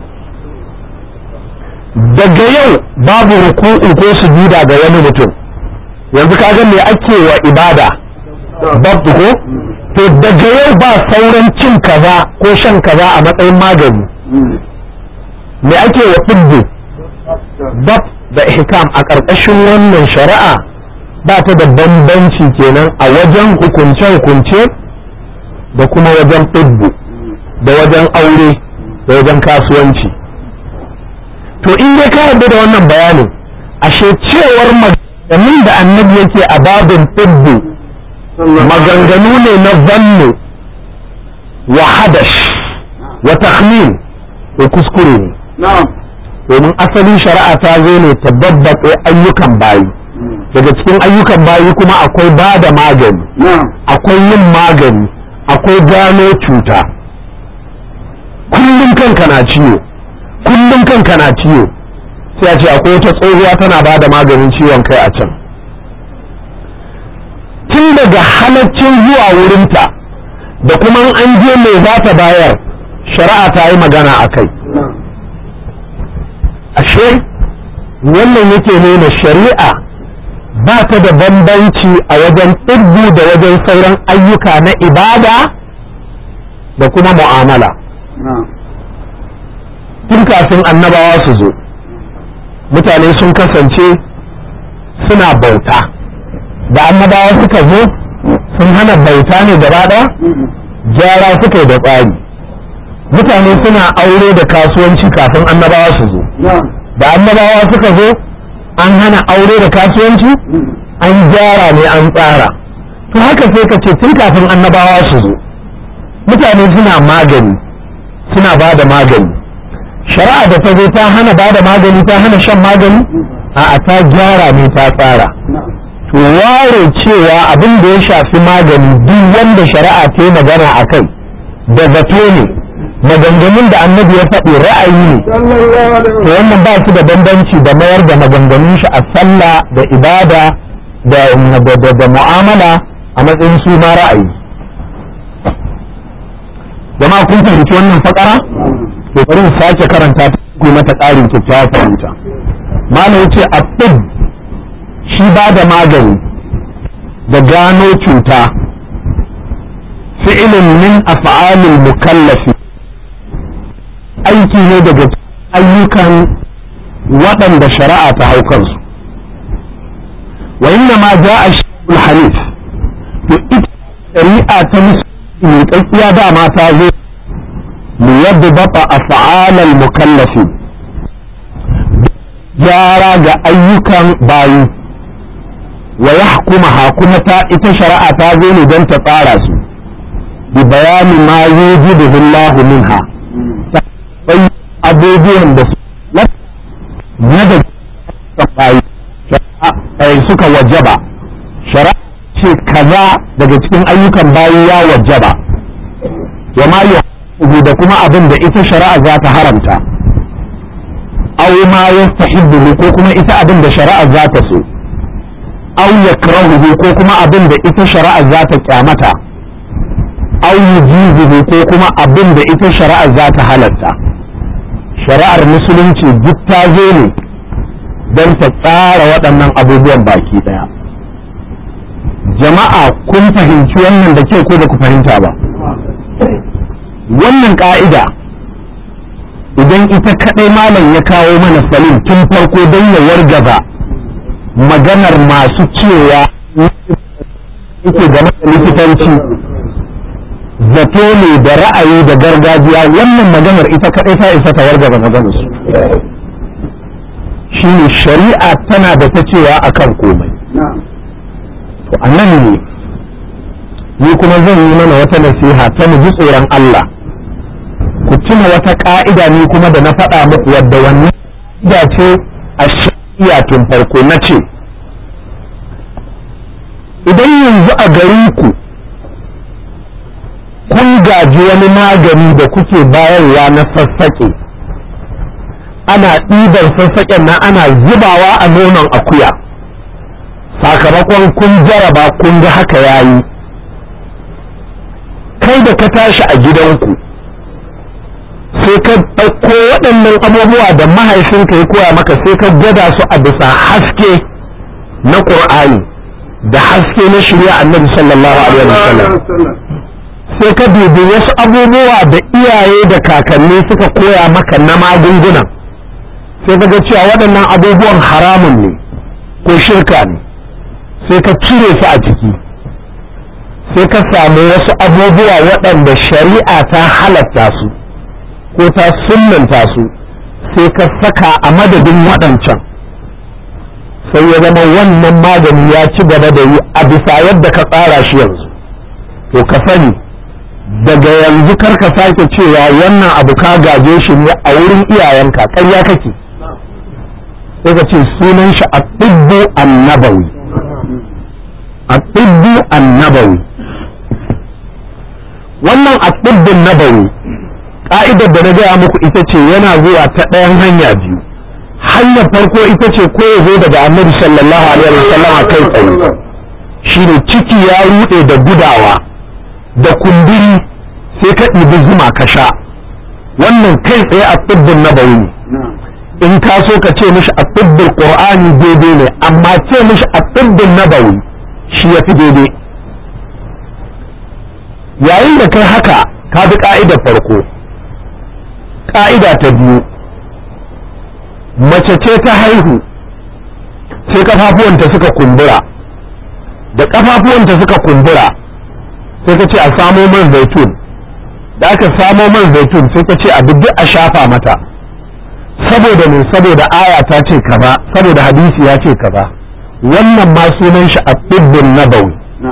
daga yau babu ruku'u ko sujuda ga wani mutum. yanzu ka ga me ake wa ibada babu ko to daga yau ba sauran cin kaza ko shan kaza a matsayin magani. me ake wa tibbu bab da ihkam a ƙarƙashin wannan shari'a ba ta da bambanci kenan a wajen hukunce-hukunce da kuma wajen tibbu da wajen aure da wajen kasuwanci. to in dai ka yarda da wannan bayanin, ashe cewar maganganun da annabi yake a babin tibbu maganganu ne na zannu wa hadash wa takhmin, ko kuskure ne. domin asalin shari'a ta zo ne ta babbaƙe ayyukan bayi. daga cikin ayyukan bayi kuma akwai ba da magani, akwai yin magani, akwai gano cuta. kullum kanka na ciwo, kullum kanka na ciwo, sai a ce akwai wata tsohuwa tana ba da maganin ciwon kai a can. tun daga halaccin zuwa wurinta da kuma an je mai za ta bayar, shari'a ta yi magana a kai. ashe wannan yake nuna shari'a ba ta da bambanci a wajen ɗibbu da wajen sauran ayyuka na ibada da kuma mu'amala. tun kafin annabawa su zo mutane sun kasance suna bauta. da annabawa suka zo sun hana bauta ne gaba ɗaya, gyara suka yi da tsari. mutane suna aure da kasuwanci kafin annabawa su zo. da annabawa suka zo an hana aure da kasuwanci, an gyara ne an tsara. to haka sai ka ce tun kafin annabawa su zo mutane suna magani, suna ba da magani. shari'a da ta zo ta hana ba da magani, ta hana shan magani, a ta gyara ne ta tsara. to ware cewa abin da ya shafi magani duk wanda shari'a ta yi magana a kai da zato ne, maganganun da annabi ya faɗi ra'ayi ne, to wannan ba su da bambanci da mayar da maganganun shi a sallah da ibada da mu'amala a matsayin su ma ra'ayi. jama'a kun fahimci wannan fakara to bari mu sake karanta ta ku mata ƙarin kyakkyawar fahimta. malam yace at-tibb shi ba da magani da gano cuta fi'ilun min af'alil mukallafi aiki ne daga ayyukan waɗanda shari'a ta hau kansu. wa inna ma ja'a shay'ul hanif to ita shari'a ta musulmi kakkiya dama ta zo li yadbata af'alal mukallafi gyara ga ayyukan bayi wa yahkumaha kuma ta ita shari'a ta zo ne don ta tsara su bi bayani ma yujibuhu Allah minha abubuwan da na da bayi suka wajaba shari'a ce kaza daga cikin ayyukan bayi ya wajaba wa ma yuhibbu da kuma abin da ita shari'a za ta haramta aw ma yastahibbu ko kuma ita abin da shari'a za ta so aw yakrahu ko kuma abin da ita shari'a za ta kyamata aw yujibu ko kuma abin da ita shari'a za ta halatta. shari'ar musulunci duk ta zo ne don ta tsara waɗannan abubuwan baki ɗaya. jama'a kun fahimci wannan da ke ko ba ku fahimta ba? wannan ƙa'ida idan ita kaɗai malam ya kawo mana salim tun farko don ya wargaza maganar masu cewa yake game da likitanci zato ne da ra'ayi da gargajiya, wannan maganar ita kaɗai ta isa ta wargaza maganar su. shi ne shari'a tana da ta cewa akan komai. to annan ne ni kuma zan yi mana wata nasiha ta mu ji tsoron Allah, ku tuna wata ka'ida ni kuma da na faɗa muku wadda wannan ka'ida ce a shari'a tun farko na ce idan yanzu a garin ku kun gaji wani magani da kuke bayarwa na sassaƙe, ana ɗibar sassaƙen nan ana zubawa a nonon akuya, sakamakon kun jaraba kun ga haka yayi, kai da ka tashi a gidanku sai ka ɗauko waɗannan abubuwa da mahaifinka ya koya maka sai ka gwada su a bisa haske na ƙur'ani da haske na shari'a annabi sallallahu alaihi wasallam, sai ka dubi wasu abubuwa da iyaye da kakanni suka koya maka na magungunan, sai ka ga cewa waɗannan abubuwan haramun ne ko shirka ne, sai ka cire su a ciki, sai ka samu wasu abubuwa waɗanda shari'a ta halatta su ko ta sunnanta su, sai ka saka a madadin waɗancan, sai ya zama wannan magani ya ci gaba da yi a bisa yadda ka tsara shi yanzu. to ka sani daga yanzu kar ka sake cewa wannan abu ka gaje shi ne a wurin iyayenka, ƙarya kake. sai ka ce sunan shi at-tibbu an-nabawi, at-tibbu an-nabawi. wannan at-tibbu an-nabawi ka'idar da na gaya muku ita ce yana zuwa ta ɗayan hanya biyu. hanyar farko ita ce ko ya zo daga annabi sallallahu alaihi wasallam kai tsaye, shine ciki ya rude da gudawa da kumburi sai ka ɗibi zuma ka sha, wannan kai tsaye a tibbin nabawi ne. in ka so ka ce mishi a tibbin qur'ani daidai ne, amma ce mishi a tibbin nabawi shi ya fi daidai. yayin da kai haka ka bi ka'idar farko. ka'ida ta biyu, mace ce ta haihu sai kafafuwanta suka kumbura, da kafafuwanta suka kumbura sai ka ce a samo man zaitun, da aka samo man zaitun sai ka ce a duk a shafa mata, saboda ne saboda aya ta ce kaza, saboda hadisi ya ce kaza. wannan ma sunan shi at-tibbun nabawi.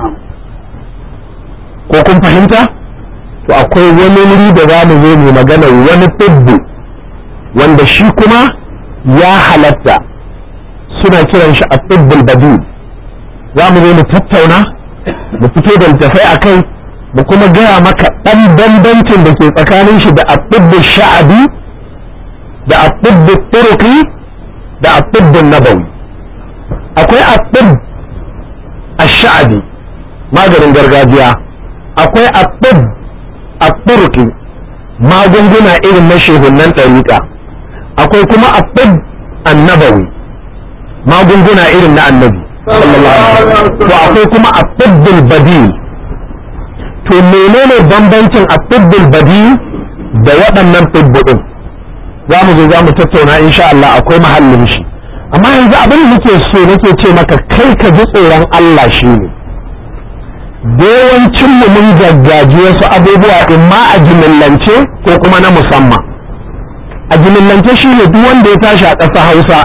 ko kun fahimta? to akwai wani wuri da za mu zo mu magana wani tibbu wanda shi kuma ya halatta, suna kiran shi at-tibbul badil. za mu zo mu tattauna mu fito da littafai a kai mu kuma gaya maka ɗan bambancin da ke tsakanin shi da at-tibbul sha'abi da at-tibbul turuqi da at-tibbul nabawi. akwai at-tibb ash-sha'abi maganin gargajiya, akwai at-tibb at-turki magunguna irin na shehunan ɗariƙa, akwai kuma at-tibb annabawi magunguna irin na annabi sallallahu alaihi wasallam, to akwai kuma at-tibbul badil. to menene bambancin at-tibbul badil da waɗannan tibbu din? za mu zo za mu tattauna insha Allah, akwai mahallin shi. amma yanzu abin da nake so nake ce maka kai ka ji tsoron Allah shine da yawancin mu mun gaggaji wasu abubuwa in ma a jimillance ko kuma na musamman. A jimillance shine duk wanda ya tashi a ƙasa Hausa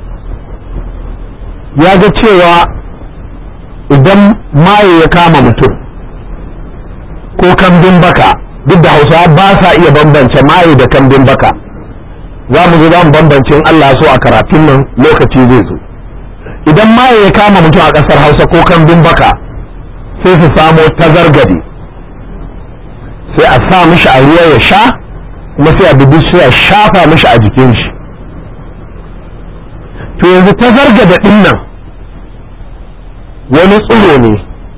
ya ga cewa idan maye ya kama mutum ko kambin baka, duk da Hausawa ba sa iya bambance maye da kambin baka, za mu zo za mu bambance in Allah so a karatun nan lokaci zai zo. Idan maye ya kama mutum a ƙasar Hausa ko kambin baka, sai su samo tazargade, sai a sa mishi a ruwa ya sha, kuma sai a dubi sai a shafa mishi a jikin shi. to yanzu tazargade din nan wani tsiro ne,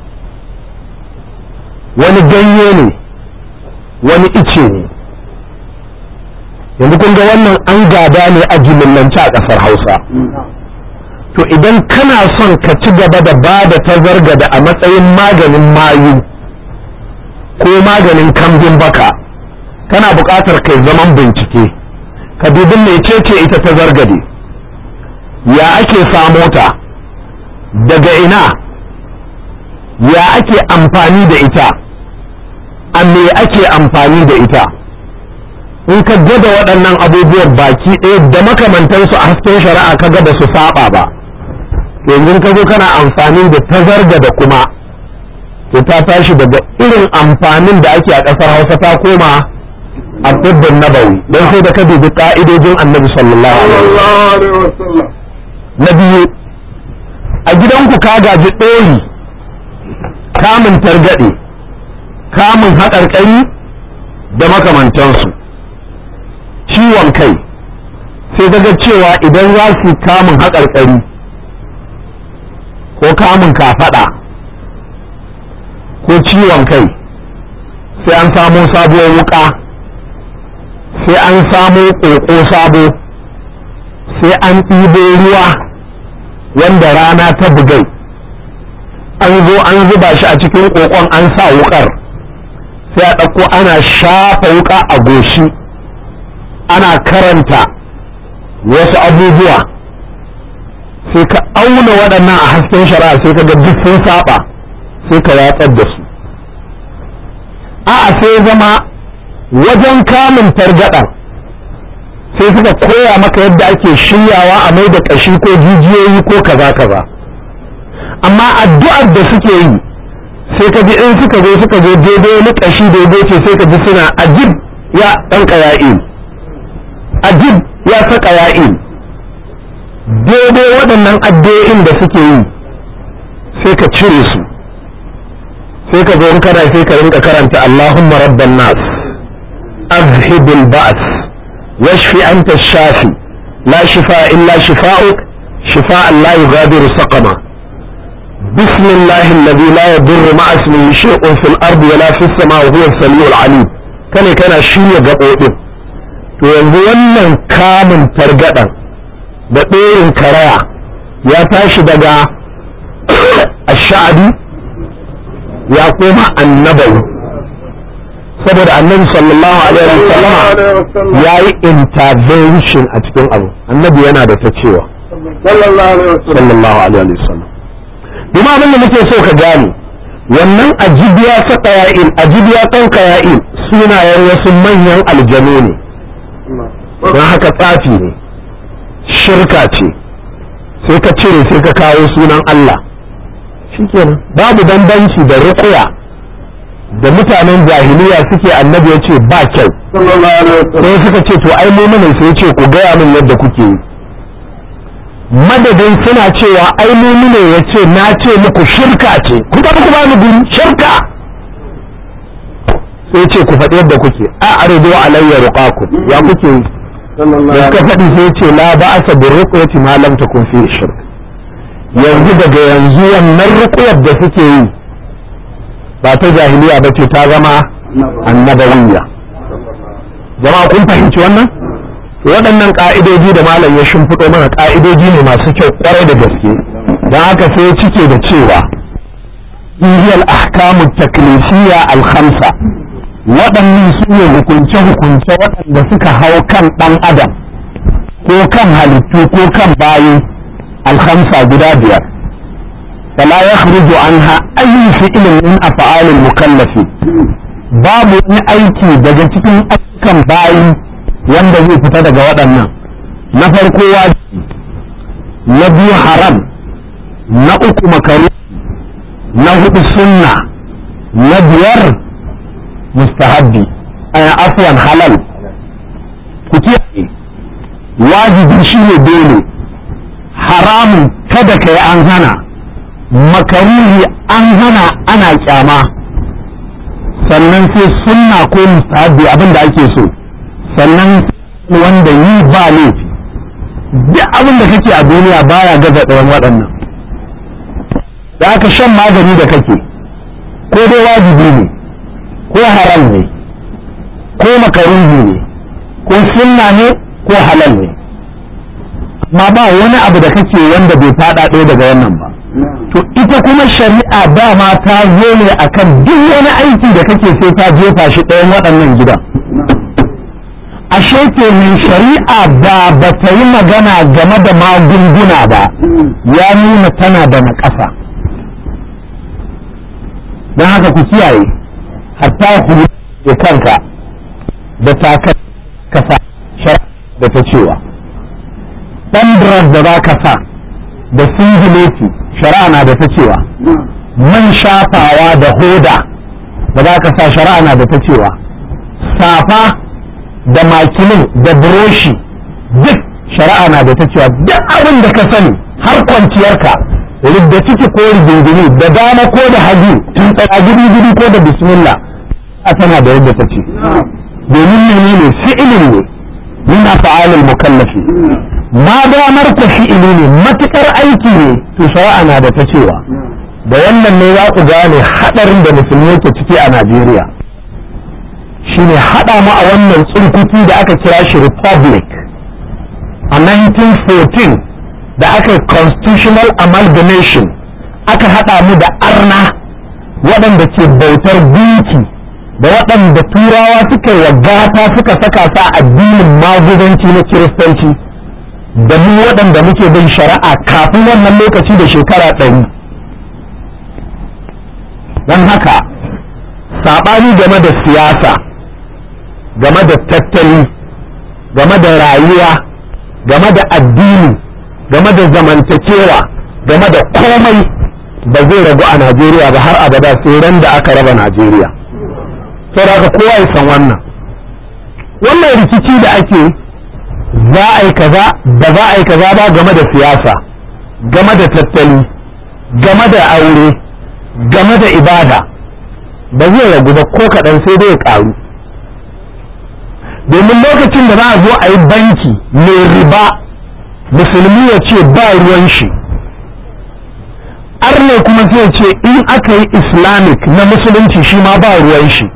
wani ganye ne, wani ice ne. yanzu kun ga wannan an gada ne a jimillance a ƙasar Hausa. to idan kana son ka ci gaba da ba da tazargade a matsayin maganin mayu ko maganin kambin baka, kana buƙatar kai zaman bincike ka dubi mecece ita tazargade, ya ake samo ta, daga ina, ya ake amfani da ita, a me ake amfani da ita. in ka gada waɗannan abubuwan baki ɗaya da makamantansu a hasken shari'a ka gada su saba ba, yanzu ka zo kana amfani da tazargade kuma, to ta tashi daga irin amfanin da ake a ƙasar Hausa ta koma a tibbin nabawi, don sai da ka dubi ƙa'idojin annabi sallallahu alaihi wasallam. na biyu, a gidanku ka gaji ɗori, kamun targaɗe, kamun haƙarƙari da makamantansu, ciwon kai, sai daga cewa idan za su kamun haƙarƙari ko kamun kafaɗa ko ciwon kai, sai an samo sabuwar wuƙa, sai an samo ƙoƙo sabo, sai an ɗibo ruwa wanda rana ta bugai, an zo an zuba shi a cikin ƙoƙon, an sa wuƙar, sai a ɗauko ana shafa wuƙa a goshi, ana karanta wasu abubuwa, sai ka auna waɗannan a hasken shari'a sai ka ga duk sun saba, sai ka watsar da su. a'a sai zama wajen kamun targaɗan sai suka koya maka yadda ake shiryawa a mai da ƙashi ko jijiyoyi ko kaza kaza, amma addu'ar da suke yi sai ka ji in suka zo suka zo daidai wani ƙashi daidai ce sai ka ji suna ajib ya ɗan ƙaya'in, ajib ya sa ƙaya'in. daidai waɗannan addu'o'in da suke yi sai ka cire su, sai ka zo in kana sai ka rinka karanta Allahumma rabban nas azhibil ba's washfi anta shafi la shifa illa shifa'uk shifa'an la yughadiru saqama bismillahi alladhi la yadurru ma'a ismihi shay'un fil ardi wala fis sama'i wa huwa as-sami'ul 'alim. kane kana shirya gaɓoɓin. to yanzu wannan kamun targaɗan da ɗorin karaya ya tashi daga ash-sha'bi ya koma annabawi, saboda annabi sallallahu alaihi wasallam ya yi intervention a cikin abu. annabi yana da ta cewa sallallahu alaihi wasallam. kuma abin da muke so ka gane, wannan ajibiya ta qaya'il, ajibiya kan qaya'il sunayen wasu manyan aljanu ne, don haka tsafi ne, shirka ce, sai ka cire sai ka kawo sunan Allah, shikenan. babu bambanci da ruqya da mutanen jahiliya suke, annabi ya ce ba kyau, sai suka ce to ai mu ne, sai ce ku gaya min yadda kuke yi. madadin suna cewa ai mu ne, ya ce na ce muku shirka ce, ku tafi ku bani guri shirka, sai ce ku faɗi yadda kuke. a aridu alayya ruqakum, ya kuke yi da ka faɗi, sai ce la ba'asa bi ruqyati ma lam takun fi shirk. yanzu daga yanzu wannan ruqyar da suke yi ba ta jahiliya ba ce, ta zama annabawiyya. Jama'a kun fahimci wannan? Waɗannan ƙa'idoji da malam ya shimfiɗo mana ƙa'idoji ne masu kyau ƙwarai da gaske, don haka sai ya cike da cewa hiyal ahkamu taklifiyya al-khamsa, waɗannan su ne hukunce-hukunce waɗanda suka hau kan ɗan adam ko kan halittu ko kan bayi al-khamsa guda biyar. fala yakhruju anha ayyu fi'lin min af'alil mukallafi, babu wani aiki daga cikin ayyukan bayi wanda zai fita daga waɗannan. Na farko wajibi, na biyu haram, na uku makaru, na hudu sunna, na biyar mustahabbi, ay afwan halal. ku kiyaye, wajibi shine dole, haramun kada kai an hana, makaruhi an hana ana kyama, sannan sai sunna ko mustahabbi abin da ake so, sannan wanda yi ba laifi. Duk abin da kake a duniya baya gaza ɗayan waɗannan. Da aka shan magani da kake ko dai wajibi ne ko haram ne ko makaruhi ne ko sunna ne ko halal ne, amma ba wani abu da kake wanda bai fada ɗaya daga wannan ba. To ita kuma shari'a dama ta zo ne akan duk wani aiki da kake sai ta jefa shi ɗayan waɗannan gidan. Ashe kenan shari'a ba ba ta yi magana game da magunguna ba, ya nuna tana da naƙasa. Don haka ku kiyaye, hatta ku da kanka da takar kasa shari'a da ta cewa ɗan drug da za ka sa da singileti shari'a na da ta cewa, man shafawa da hoda da za ka sa shari'a na da ta cewa, safa da makilin da buroshi duk shari'a na da ta cewa. Duk abin da ka sani har kwanciyarka, da ciki ko rigingini, da dama ko da hagu, tun tsaya gidi ko da bismillah, a tana da yadda ta ce. Domin mene ne fi'ilin ne min af'alil mukallafi, ma damar ta fi'ili ne matukar aiki ne, to shari'a na da ta cewa. Da wannan ne za ku gane hadarin da musulmi ke ciki a Najeriya, shine hada mu a wannan tsurkuki da aka kira shi republic a nineteen fourteen, da aka constitutional amalgamation, aka hada mu da arna waɗanda ke bautar gunki da waɗanda turawa suka yi gata suka saka sa addinin maguzanci na kiristanci, da mu waɗanda muke bin shari'a kafin wannan lokaci da shekara ɗari. don haka saɓani game da siyasa, game da tattali, game da rayuwa, game da addini, game da zamantakewa, game da komai ba zai ragu a Najeriya ba har abada sai ran da aka raba Najeriya. Sai da kowa ya san wannan. Wannan rikici da ake za a yi kaza da za a yi kaza ba game da siyasa, game da tattali, game da aure, game da ibada ba zai ragu ba ko kaɗan, sai dai ya ƙaru. Domin lokacin da za a zo a yi banki mai riba, musulmi ya ce ba ruwan shi, arne kuma sai ce in aka yi islamic na musulunci shi ma ba ruwan shi.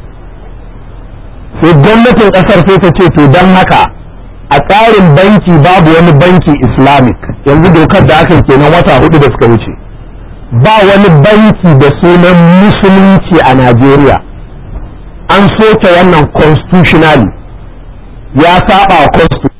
Sai gwamnatin ƙasar sai ta ce to don haka a tsarin banki babu wani banki islamic. Yanzu dokar da aka kenan wata hudu da suka wuce, ba wani banki da sunan musulunci a Najeriya. An soke wannan constitutionally, ya saba wa constitution.